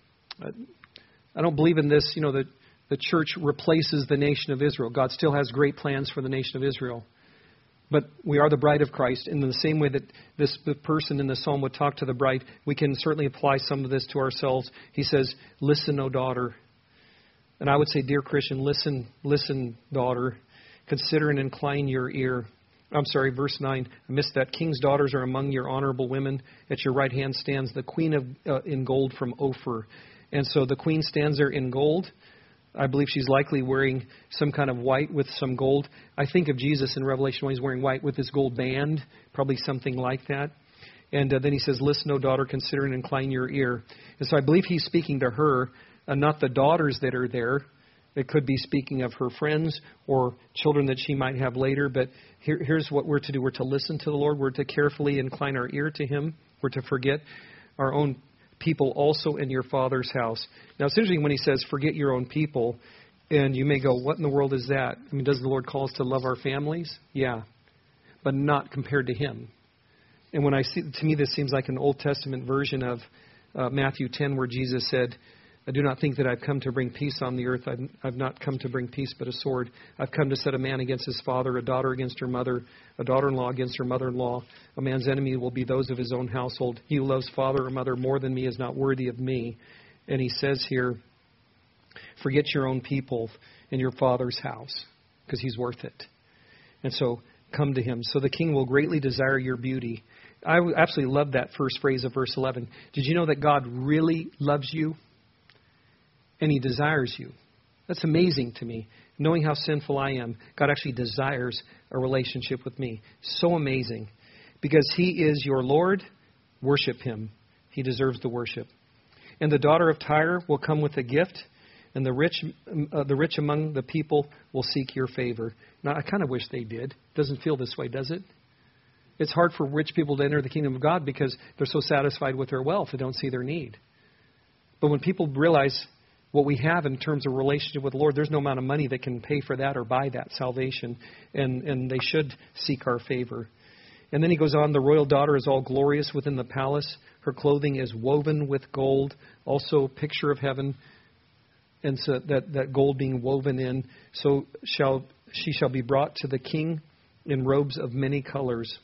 I don't believe in this, you know, that the church replaces the nation of Israel. God still has great plans for the nation of Israel. But we are the bride of Christ. And in the same way that this the person in the psalm would talk to the bride, we can certainly apply some of this to ourselves. He says, listen, O daughter. And I would say, dear Christian, listen, listen, daughter. Consider and incline your ear. I'm sorry, verse nine. I missed that. King's daughters are among your honorable women. At your right hand stands the queen of uh, in gold from Ophir. And so the queen stands there in gold. I believe she's likely wearing some kind of white with some gold. I think of Jesus in Revelation when he's wearing white with his gold band, probably something like that. And uh, then he says, listen, O daughter, consider and incline your ear. And so I believe he's speaking to her, and not the daughters that are there. It could be speaking of her friends or children that she might have later. But here, here's what we're to do. We're to listen to the Lord. We're to carefully incline our ear to him. We're to forget our own people also in your Father's house. Now, it's interesting when he says, forget your own people. And you may go, what in the world is that? I mean, does the Lord call us to love our families? Yeah, but not compared to him. And when I see, to me, this seems like an Old Testament version of uh, Matthew ten, where Jesus said, I do not think that I've come to bring peace on the earth. I've, I've not come to bring peace, but a sword. I've come to set a man against his father, a daughter against her mother, a daughter-in-law against her mother-in-law. A man's enemy will be those of his own household. He who loves father or mother more than me is not worthy of me. And he says here, forget your own people in your Father's house, because he's worth it. And so come to him. So the king will greatly desire your beauty. I absolutely love that first phrase of verse eleven. Did you know that God really loves you? And he desires you. That's amazing to me. Knowing how sinful I am, God actually desires a relationship with me. So amazing. Because he is your Lord, worship him. He deserves the worship. And the daughter of Tyre will come with a gift, and the rich uh, the rich among the people will seek your favor. Now, I kind of wish they did. Doesn't feel this way, does it? It's hard for rich people to enter the kingdom of God because they're so satisfied with their wealth, they don't see their need. But when people realize what we have in terms of relationship with the Lord, there's no amount of money that can pay for that or buy that salvation. And, and they should seek our favor. And then he goes on, the royal daughter is all glorious within the palace. Her clothing is woven with gold. Also a picture of heaven. And so that, that gold being woven in. So shall she shall be brought to the king in robes of many colors.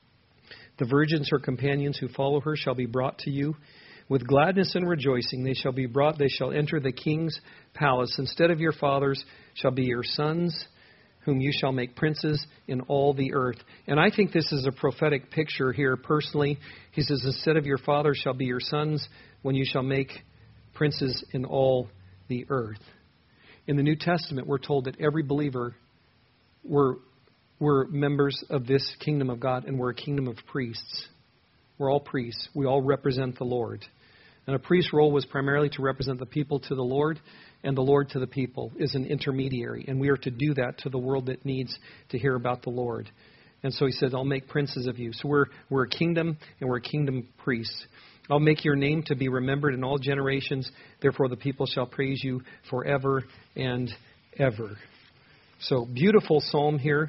The virgins, her companions who follow her, shall be brought to you. With gladness and rejoicing they shall be brought, they shall enter the king's palace. Instead of your fathers shall be your sons, whom you shall make princes in all the earth. And I think this is a prophetic picture here personally. He says, instead of your fathers shall be your sons, when you shall make princes in all the earth. In the New Testament, we're told that every believer, we're, we're members of this kingdom of God, and we're a kingdom of priests. We're all priests. We all represent the Lord. And a priest's role was primarily to represent the people to the Lord, and the Lord to the people is an intermediary. And we are to do that to the world that needs to hear about the Lord. And so he said, I'll make princes of you. So we're we're a kingdom, and we're a kingdom priests. I'll make your name to be remembered in all generations. Therefore the people shall praise you forever and ever. So beautiful psalm here.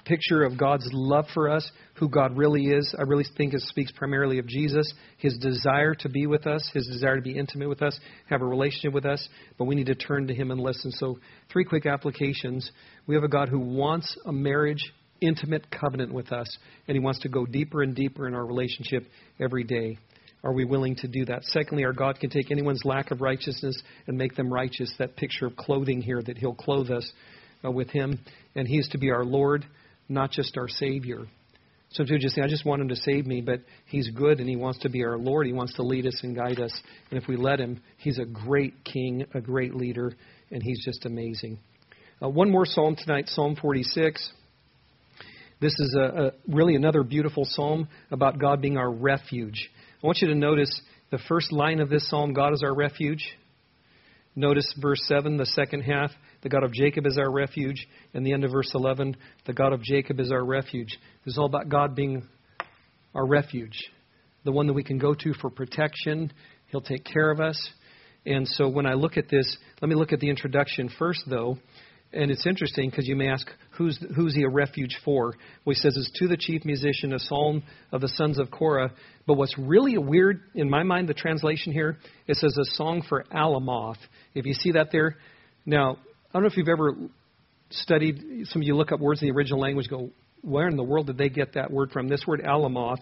picture of God's love for us, who God really is. I really think it speaks primarily of Jesus, his desire to be with us, his desire to be intimate with us, have a relationship with us, but we need to turn to him and listen. So three quick applications. We have a God who wants a marriage, intimate covenant with us, and he wants to go deeper and deeper in our relationship every day. Are we willing to do that? Secondly, our God can take anyone's lack of righteousness and make them righteous. That picture of clothing here, that he'll clothe us uh, with him. And he is to be our Lord, not just our Savior. Some people just say, I just want him to save me, but he's good and he wants to be our Lord. He wants to lead us and guide us. And if we let him, he's a great king, a great leader, and he's just amazing. Uh, one more psalm tonight, Psalm forty-six. This is a, a really another beautiful psalm about God being our refuge. I want you to notice the first line of this psalm, God is our refuge. Notice verse seven, the second half, the God of Jacob is our refuge. And the end of verse eleven, the God of Jacob is our refuge. It's all about God being our refuge, the one that we can go to for protection. He'll take care of us. And so when I look at this, let me look at the introduction first, though. And it's interesting because you may ask, who's who's he a refuge for? Well, he says it's to the chief musician, a psalm of the sons of Korah. But what's really weird, in my mind, the translation here, it says a song for Alamoth. If you see that there. Now, I don't know if you've ever studied, some of you look up words in the original language, go, where in the world did they get that word from? This word Alamoth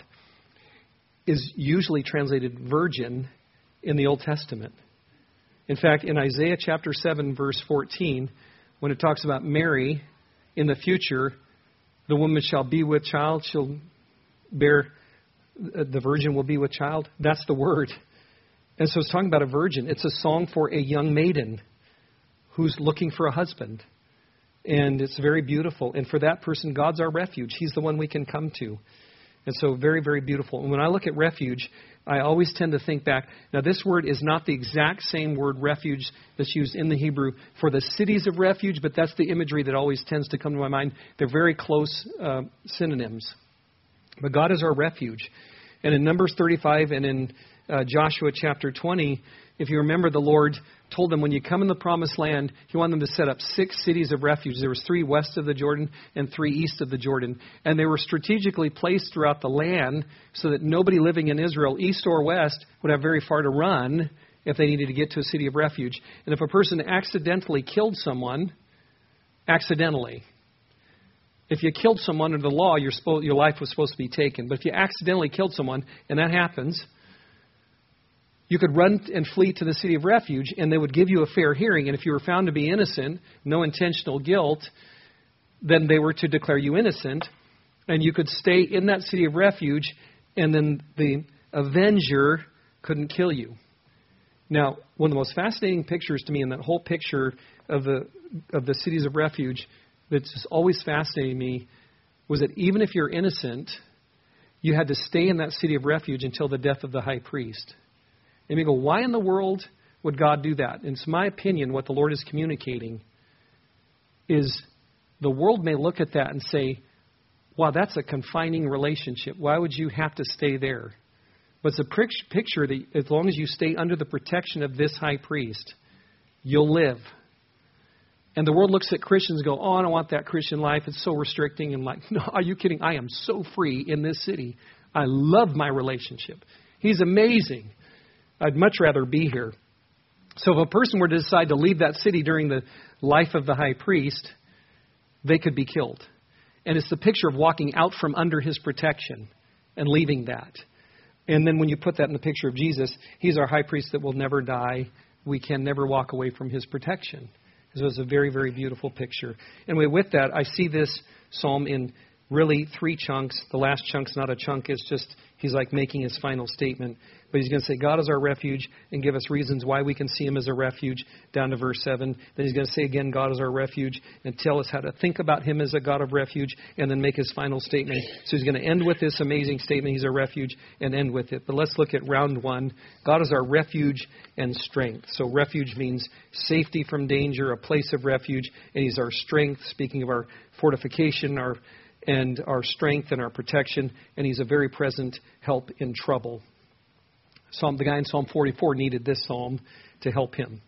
is usually translated virgin in the Old Testament. In fact, in Isaiah chapter seven, verse fourteen, when it talks about Mary, in the future, the woman shall be with child, she'll bear, the virgin will be with child. That's the word. And so it's talking about a virgin. It's a song for a young maiden who's looking for a husband. And it's very beautiful. And for that person, God's our refuge. He's the one we can come to. And so very, very beautiful. And when I look at refuge, I always tend to think back. Now, this word is not the exact same word refuge that's used in the Hebrew for the cities of refuge, but that's the imagery that always tends to come to my mind. They're very close uh, synonyms. But God is our refuge. And in Numbers thirty-five and in uh, Joshua chapter twenty, if you remember, the Lord told them when you come in the promised land, he wanted them to set up six cities of refuge. There was three west of the Jordan and three east of the Jordan. And they were strategically placed throughout the land so that nobody living in Israel, east or west, would have very far to run if they needed to get to a city of refuge. And if a person accidentally killed someone, accidentally, if you killed someone under the law, you're supposed, your life was supposed to be taken. But if you accidentally killed someone, and that happens, you could run and flee to the city of refuge, and they would give you a fair hearing. And if you were found to be innocent, no intentional guilt, then they were to declare you innocent. And you could stay in that city of refuge, and then the avenger couldn't kill you. Now, one of the most fascinating pictures to me in that whole picture of the of the cities of refuge that's just always fascinated me was that even if you're innocent, you had to stay in that city of refuge until the death of the high priest. And you go, why in the world would God do that? And it's my opinion what the Lord is communicating is the world may look at that and say, wow, that's a confining relationship. Why would you have to stay there? But it's a picture that as long as you stay under the protection of this high priest, you'll live. And the world looks at Christians and go, oh, I don't want that Christian life. It's so restricting. And like, no, are you kidding? I am so free in this city. I love my relationship. He's amazing. I'd much rather be here. So if a person were to decide to leave that city during the life of the high priest, they could be killed. And it's the picture of walking out from under his protection and leaving that. And then when you put that in the picture of Jesus, he's our high priest that will never die. We can never walk away from his protection. So it's a very, very beautiful picture. Anyway, with that, I see this psalm in really three chunks. The last chunk's not a chunk. It's just he's like making his final statement. But he's going to say, God is our refuge, and give us reasons why we can see him as a refuge, down to verse seven. Then he's going to say again, God is our refuge, and tell us how to think about him as a God of refuge, and then make his final statement. So he's going to end with this amazing statement, he's our refuge, and end with it. But let's look at round one. God is our refuge and strength. So refuge means safety from danger, a place of refuge, and he's our strength, speaking of our fortification, our and our strength and our protection, and he's a very present help in trouble. Psalm, the guy in Psalm forty-four needed this psalm to help him.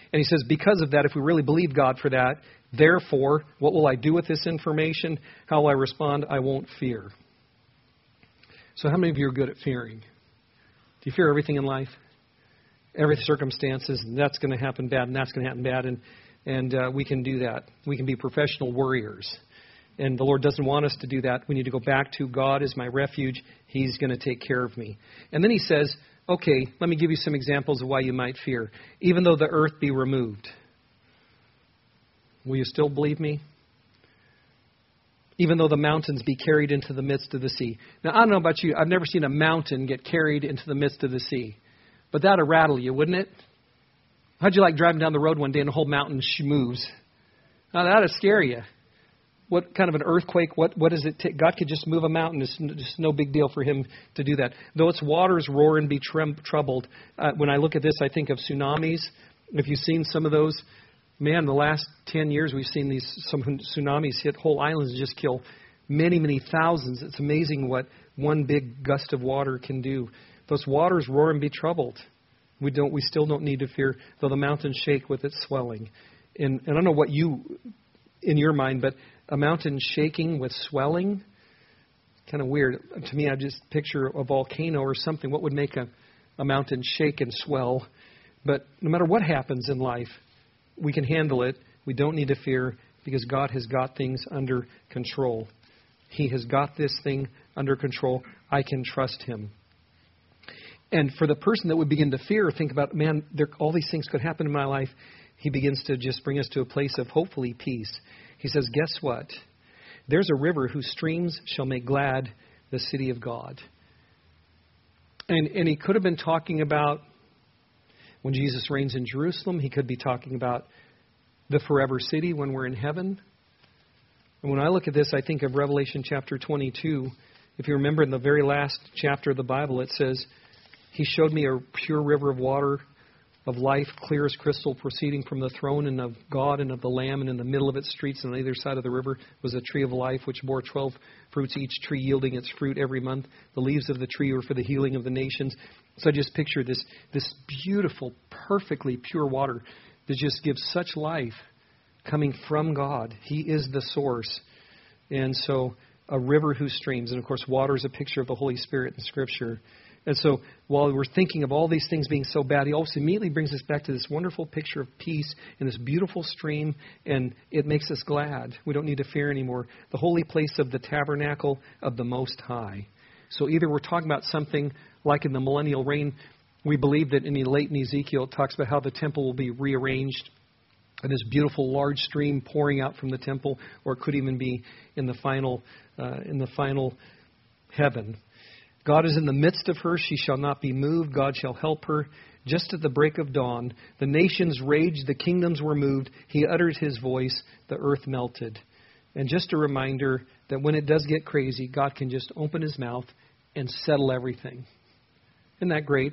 And he says, because of that, if we really believe God for that, therefore, what will I do with this information? How will I respond? I won't fear. So how many of you are good at fearing? Do you fear everything in life? Every circumstances, and that's going to happen bad, and that's going to happen bad, and and uh, we can do that. We can be professional worriers. And the Lord doesn't want us to do that. We need to go back to God is my refuge. He's going to take care of me. And then he says, okay, let me give you some examples of why you might fear. Even though the earth be removed. Will you still believe me? Even though the mountains be carried into the midst of the sea. Now, I don't know about you. I've never seen a mountain get carried into the midst of the sea. But that would rattle you, wouldn't it? How'd you like driving down the road one day and the whole mountain moves? Now, that would scare you. What kind of an earthquake? What what does it take? God could just move a mountain. It's just no big deal for him to do that. Though its waters roar and be trem- troubled. Uh, when I look at this, I think of tsunamis. If you've seen some of those, man, the last ten years we've seen these some tsunamis hit whole islands and just kill many, many thousands. It's amazing what one big gust of water can do. Those waters roar and be troubled. We don't. We still don't need to fear, though the mountains shake with its swelling. And, and I don't know what you, in your mind, but a mountain shaking with swelling, kind of weird. To me, I just picture a volcano or something. What would make a, a mountain shake and swell? But no matter what happens in life, we can handle it. We don't need to fear because God has got things under control. He has got this thing under control. I can trust him. And for the person that would begin to fear, think about, man, there, all these things could happen in my life. He begins to just bring us to a place of hopefully peace. He says, guess what? There's a river whose streams shall make glad the city of God. And, and he could have been talking about when Jesus reigns in Jerusalem. He could be talking about the forever city when we're in heaven. And when I look at this, I think of Revelation chapter twenty-two. If you remember in the very last chapter of the Bible, it says, he showed me a pure river of water of life, clear as crystal, proceeding from the throne and of God and of the Lamb. And in the middle of its streets on either side of the river was a tree of life, which bore twelve fruits, each tree yielding its fruit every month. The leaves of the tree were for the healing of the nations. So I just picture this, this beautiful, perfectly pure water that just gives such life coming from God. He is the source. And so a river whose streams, and of course water is a picture of the Holy Spirit in Scripture. And so while we're thinking of all these things being so bad, he also immediately brings us back to this wonderful picture of peace and this beautiful stream, and it makes us glad. We don't need to fear anymore. The holy place of the tabernacle of the Most High. So either we're talking about something like in the millennial reign, we believe that in the late in Ezekiel, it talks about how the temple will be rearranged and this beautiful large stream pouring out from the temple, or it could even be in the final, uh, in the final heaven. God is in the midst of her. She shall not be moved. God shall help her. Just at the break of dawn, the nations raged. The kingdoms were moved. He uttered his voice. The earth melted. And just a reminder that when it does get crazy, God can just open his mouth and settle everything. Isn't that great?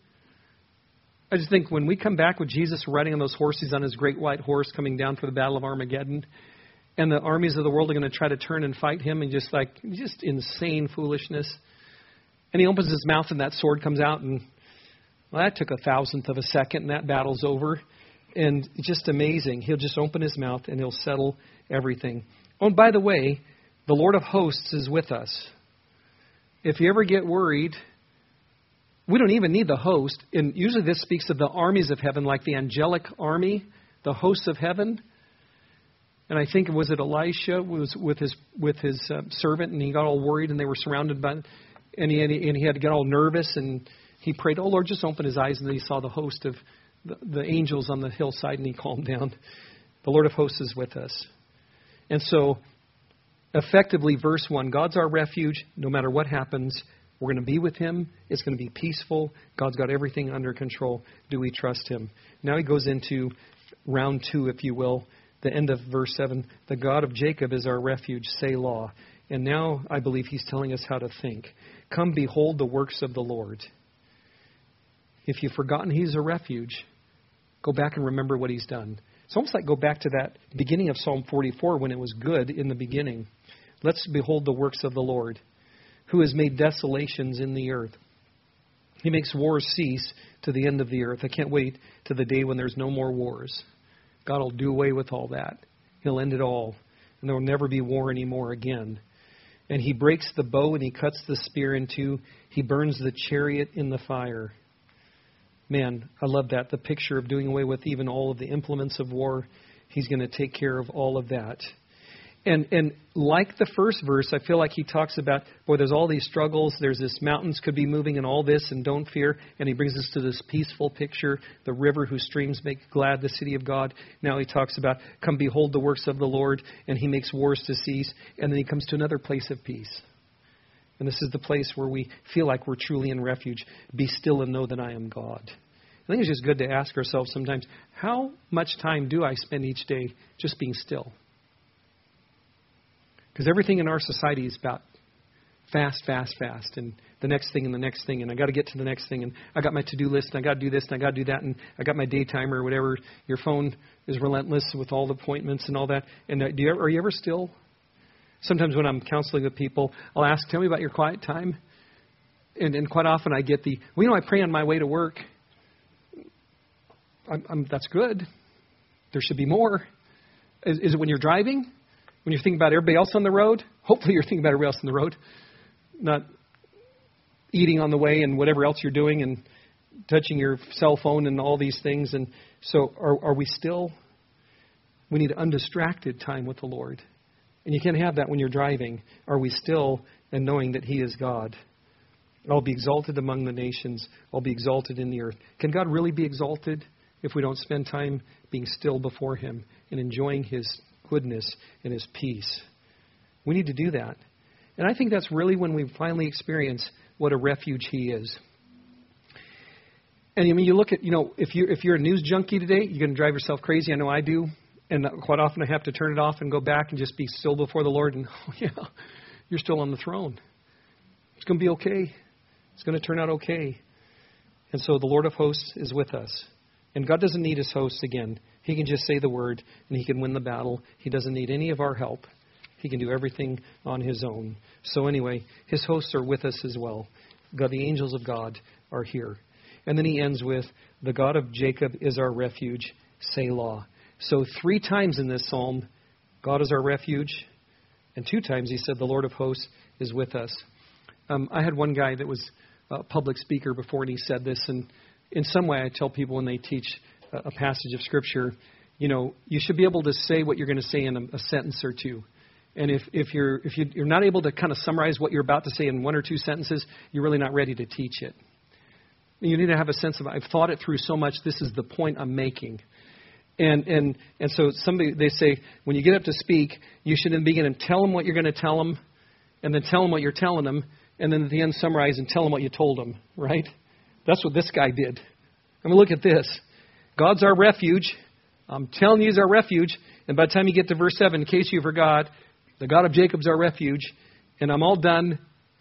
I just think when we come back with Jesus riding on those horses, on his great white horse coming down for the battle of Armageddon, and the armies of the world are going to try to turn and fight him, and just like, just insane foolishness. And he opens his mouth and that sword comes out, and well, that took a thousandth of a second and that battle's over. And it's just amazing. He'll just open his mouth and he'll settle everything. Oh, and by the way, the Lord of hosts is with us. If you ever get worried, we don't even need the host. And usually this speaks of the armies of heaven, like the angelic army, the hosts of heaven. And I think, was it Elisha was with his with his uh, servant, and he got all worried, and they were surrounded by... And he, and he had to get all nervous, and he prayed, oh, Lord, just open his eyes. And then he saw the host of the, the angels on the hillside, and he calmed down. The Lord of hosts is with us. And so, effectively, verse one, God's our refuge. No matter what happens, we're going to be with him. It's going to be peaceful. God's got everything under control. Do we trust him? Now he goes into round two, if you will, the end of verse seven. The God of Jacob is our refuge, Selah. And now I believe he's telling us how to think. Come behold the works of the Lord. If you've forgotten he's a refuge, go back and remember what he's done. It's almost like go back to that beginning of Psalm forty-four when it was good in the beginning. Let's behold the works of the Lord, who has made desolations in the earth. He makes wars cease to the end of the earth. I can't wait to the day when there's no more wars. God will do away with all that. He'll end it all. And there will never be war anymore again. And he breaks the bow and he cuts the spear in two. He burns the chariot in the fire. Man, I love that. The picture of doing away with even all of the implements of war. He's going to take care of all of that. And and like the first verse, I feel like he talks about, boy, there's all these struggles. There's this mountains could be moving and all this, and don't fear. And he brings us to this peaceful picture, the river whose streams make glad the city of God. Now he talks about, come behold the works of the Lord, and he makes wars to cease. And then he comes to another place of peace. And this is the place where we feel like we're truly in refuge. Be still and know that I am God. I think it's just good to ask ourselves sometimes, how much time do I spend each day just being still? Because everything in our society is about fast, fast, fast, and the next thing and the next thing, and I got to get to the next thing, and I got my to-do list, and I got to do this, and I got to do that, and I got my day timer or whatever. Your phone is relentless with all the appointments and all that. And uh, do you ever, are you ever still? Sometimes when I'm counseling with people, I'll ask, tell me about your quiet time. And, and quite often I get the, well, you know, I pray on my way to work. I'm, I'm, that's good. There should be more. Is, is it when you're driving? When you're thinking about everybody else on the road? Hopefully you're thinking about everybody else on the road. Not eating on the way and whatever else you're doing and touching your cell phone and all these things. And so are, are we still? We need undistracted time with the Lord. And you can't have that when you're driving. Are we still and knowing that He is God? I'll be exalted among the nations. I'll be exalted in the earth. Can God really be exalted if we don't spend time being still before Him and enjoying His goodness and His peace? We need to do that. And I think that's really when we finally experience what a refuge He is. And I mean, you look at, you know, if you're, if you're a news junkie today, you're going to drive yourself crazy. I know I do. And quite often I have to turn it off and go back and just be still before the Lord. And, oh, yeah, you're still on the throne. It's going to be okay. It's going to turn out okay. And so the Lord of hosts is with us. And God doesn't need His hosts again. He can just say the word and He can win the battle. He doesn't need any of our help. He can do everything on His own. So anyway, His hosts are with us as well. God, the angels of God are here. And then He ends with, the God of Jacob is our refuge, Selah. So three times in this psalm, God is our refuge. And two times He said, the Lord of hosts is with us. Um, I had one guy that was a public speaker before, and he said this. And in some way, I tell people when they teach a passage of Scripture, you know, you should be able to say what you're going to say in a, a sentence or two. And if, if you're if you, you're not able to kind of summarize what you're about to say in one or two sentences, you're really not ready to teach it. You need to have a sense of, I've thought it through so much, this is the point I'm making. And and and so somebody, they say, when you get up to speak, you should in the beginning tell them what you're going to tell them, and then tell them what you're telling them, and then at the end summarize and tell them what you told them, right? That's what this guy did. I mean, look at this. God's our refuge. I'm telling you He's our refuge. And by the time you get to verse seven, in case you forgot, the God of Jacob's our refuge. And I'm all done.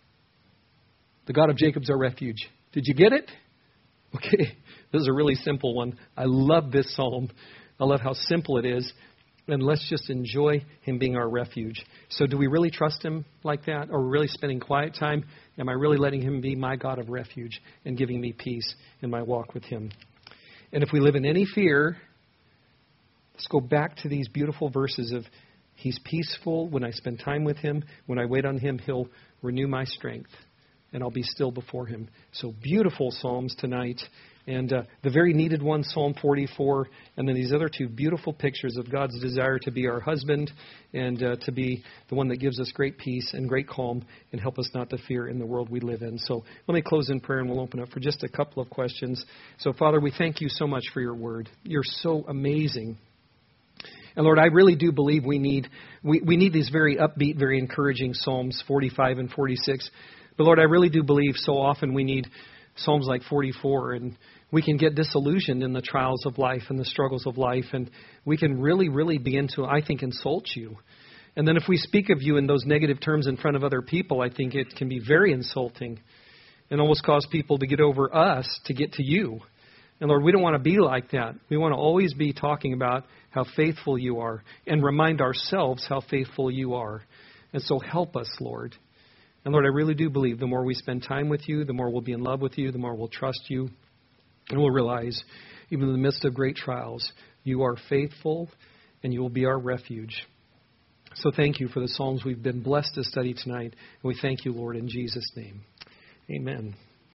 The God of Jacob's our refuge. Did you get it? Okay. This is a really simple one. I love this psalm. I love how simple it is. And let's just enjoy Him being our refuge. So do we really trust Him like that? Or are we really spending quiet time? Am I really letting Him be my God of refuge and giving me peace in my walk with Him? And if we live in any fear, let's go back to these beautiful verses of He's peaceful when I spend time with Him. When I wait on Him, He'll renew my strength. And I'll be still before Him. So beautiful psalms tonight. And uh, the very needed one, Psalm forty-four. And then these other two beautiful pictures of God's desire to be our husband and uh, to be the one that gives us great peace and great calm and help us not to fear in the world we live in. So let me close in prayer and we'll open up for just a couple of questions. So Father, we thank You so much for Your word. You're so amazing. And Lord, I really do believe we need we, we need these very upbeat, very encouraging Psalms forty-five and forty-six. But Lord, I really do believe so often we need Psalms like forty-four, and we can get disillusioned in the trials of life and the struggles of life, and we can really, really begin to, I think, insult You. And then if we speak of You in those negative terms in front of other people, I think it can be very insulting and almost cause people to get over us to get to You. And Lord, we don't want to be like that. We want to always be talking about how faithful You are and remind ourselves how faithful You are. And so help us, Lord. And Lord, I really do believe the more we spend time with you, the more we'll be in love with you, the more we'll trust you, and we'll realize, even in the midst of great trials, you are faithful and you will be our refuge. So thank you for the Psalms we've been blessed to study tonight. And we thank you, Lord, in Jesus' name. Amen.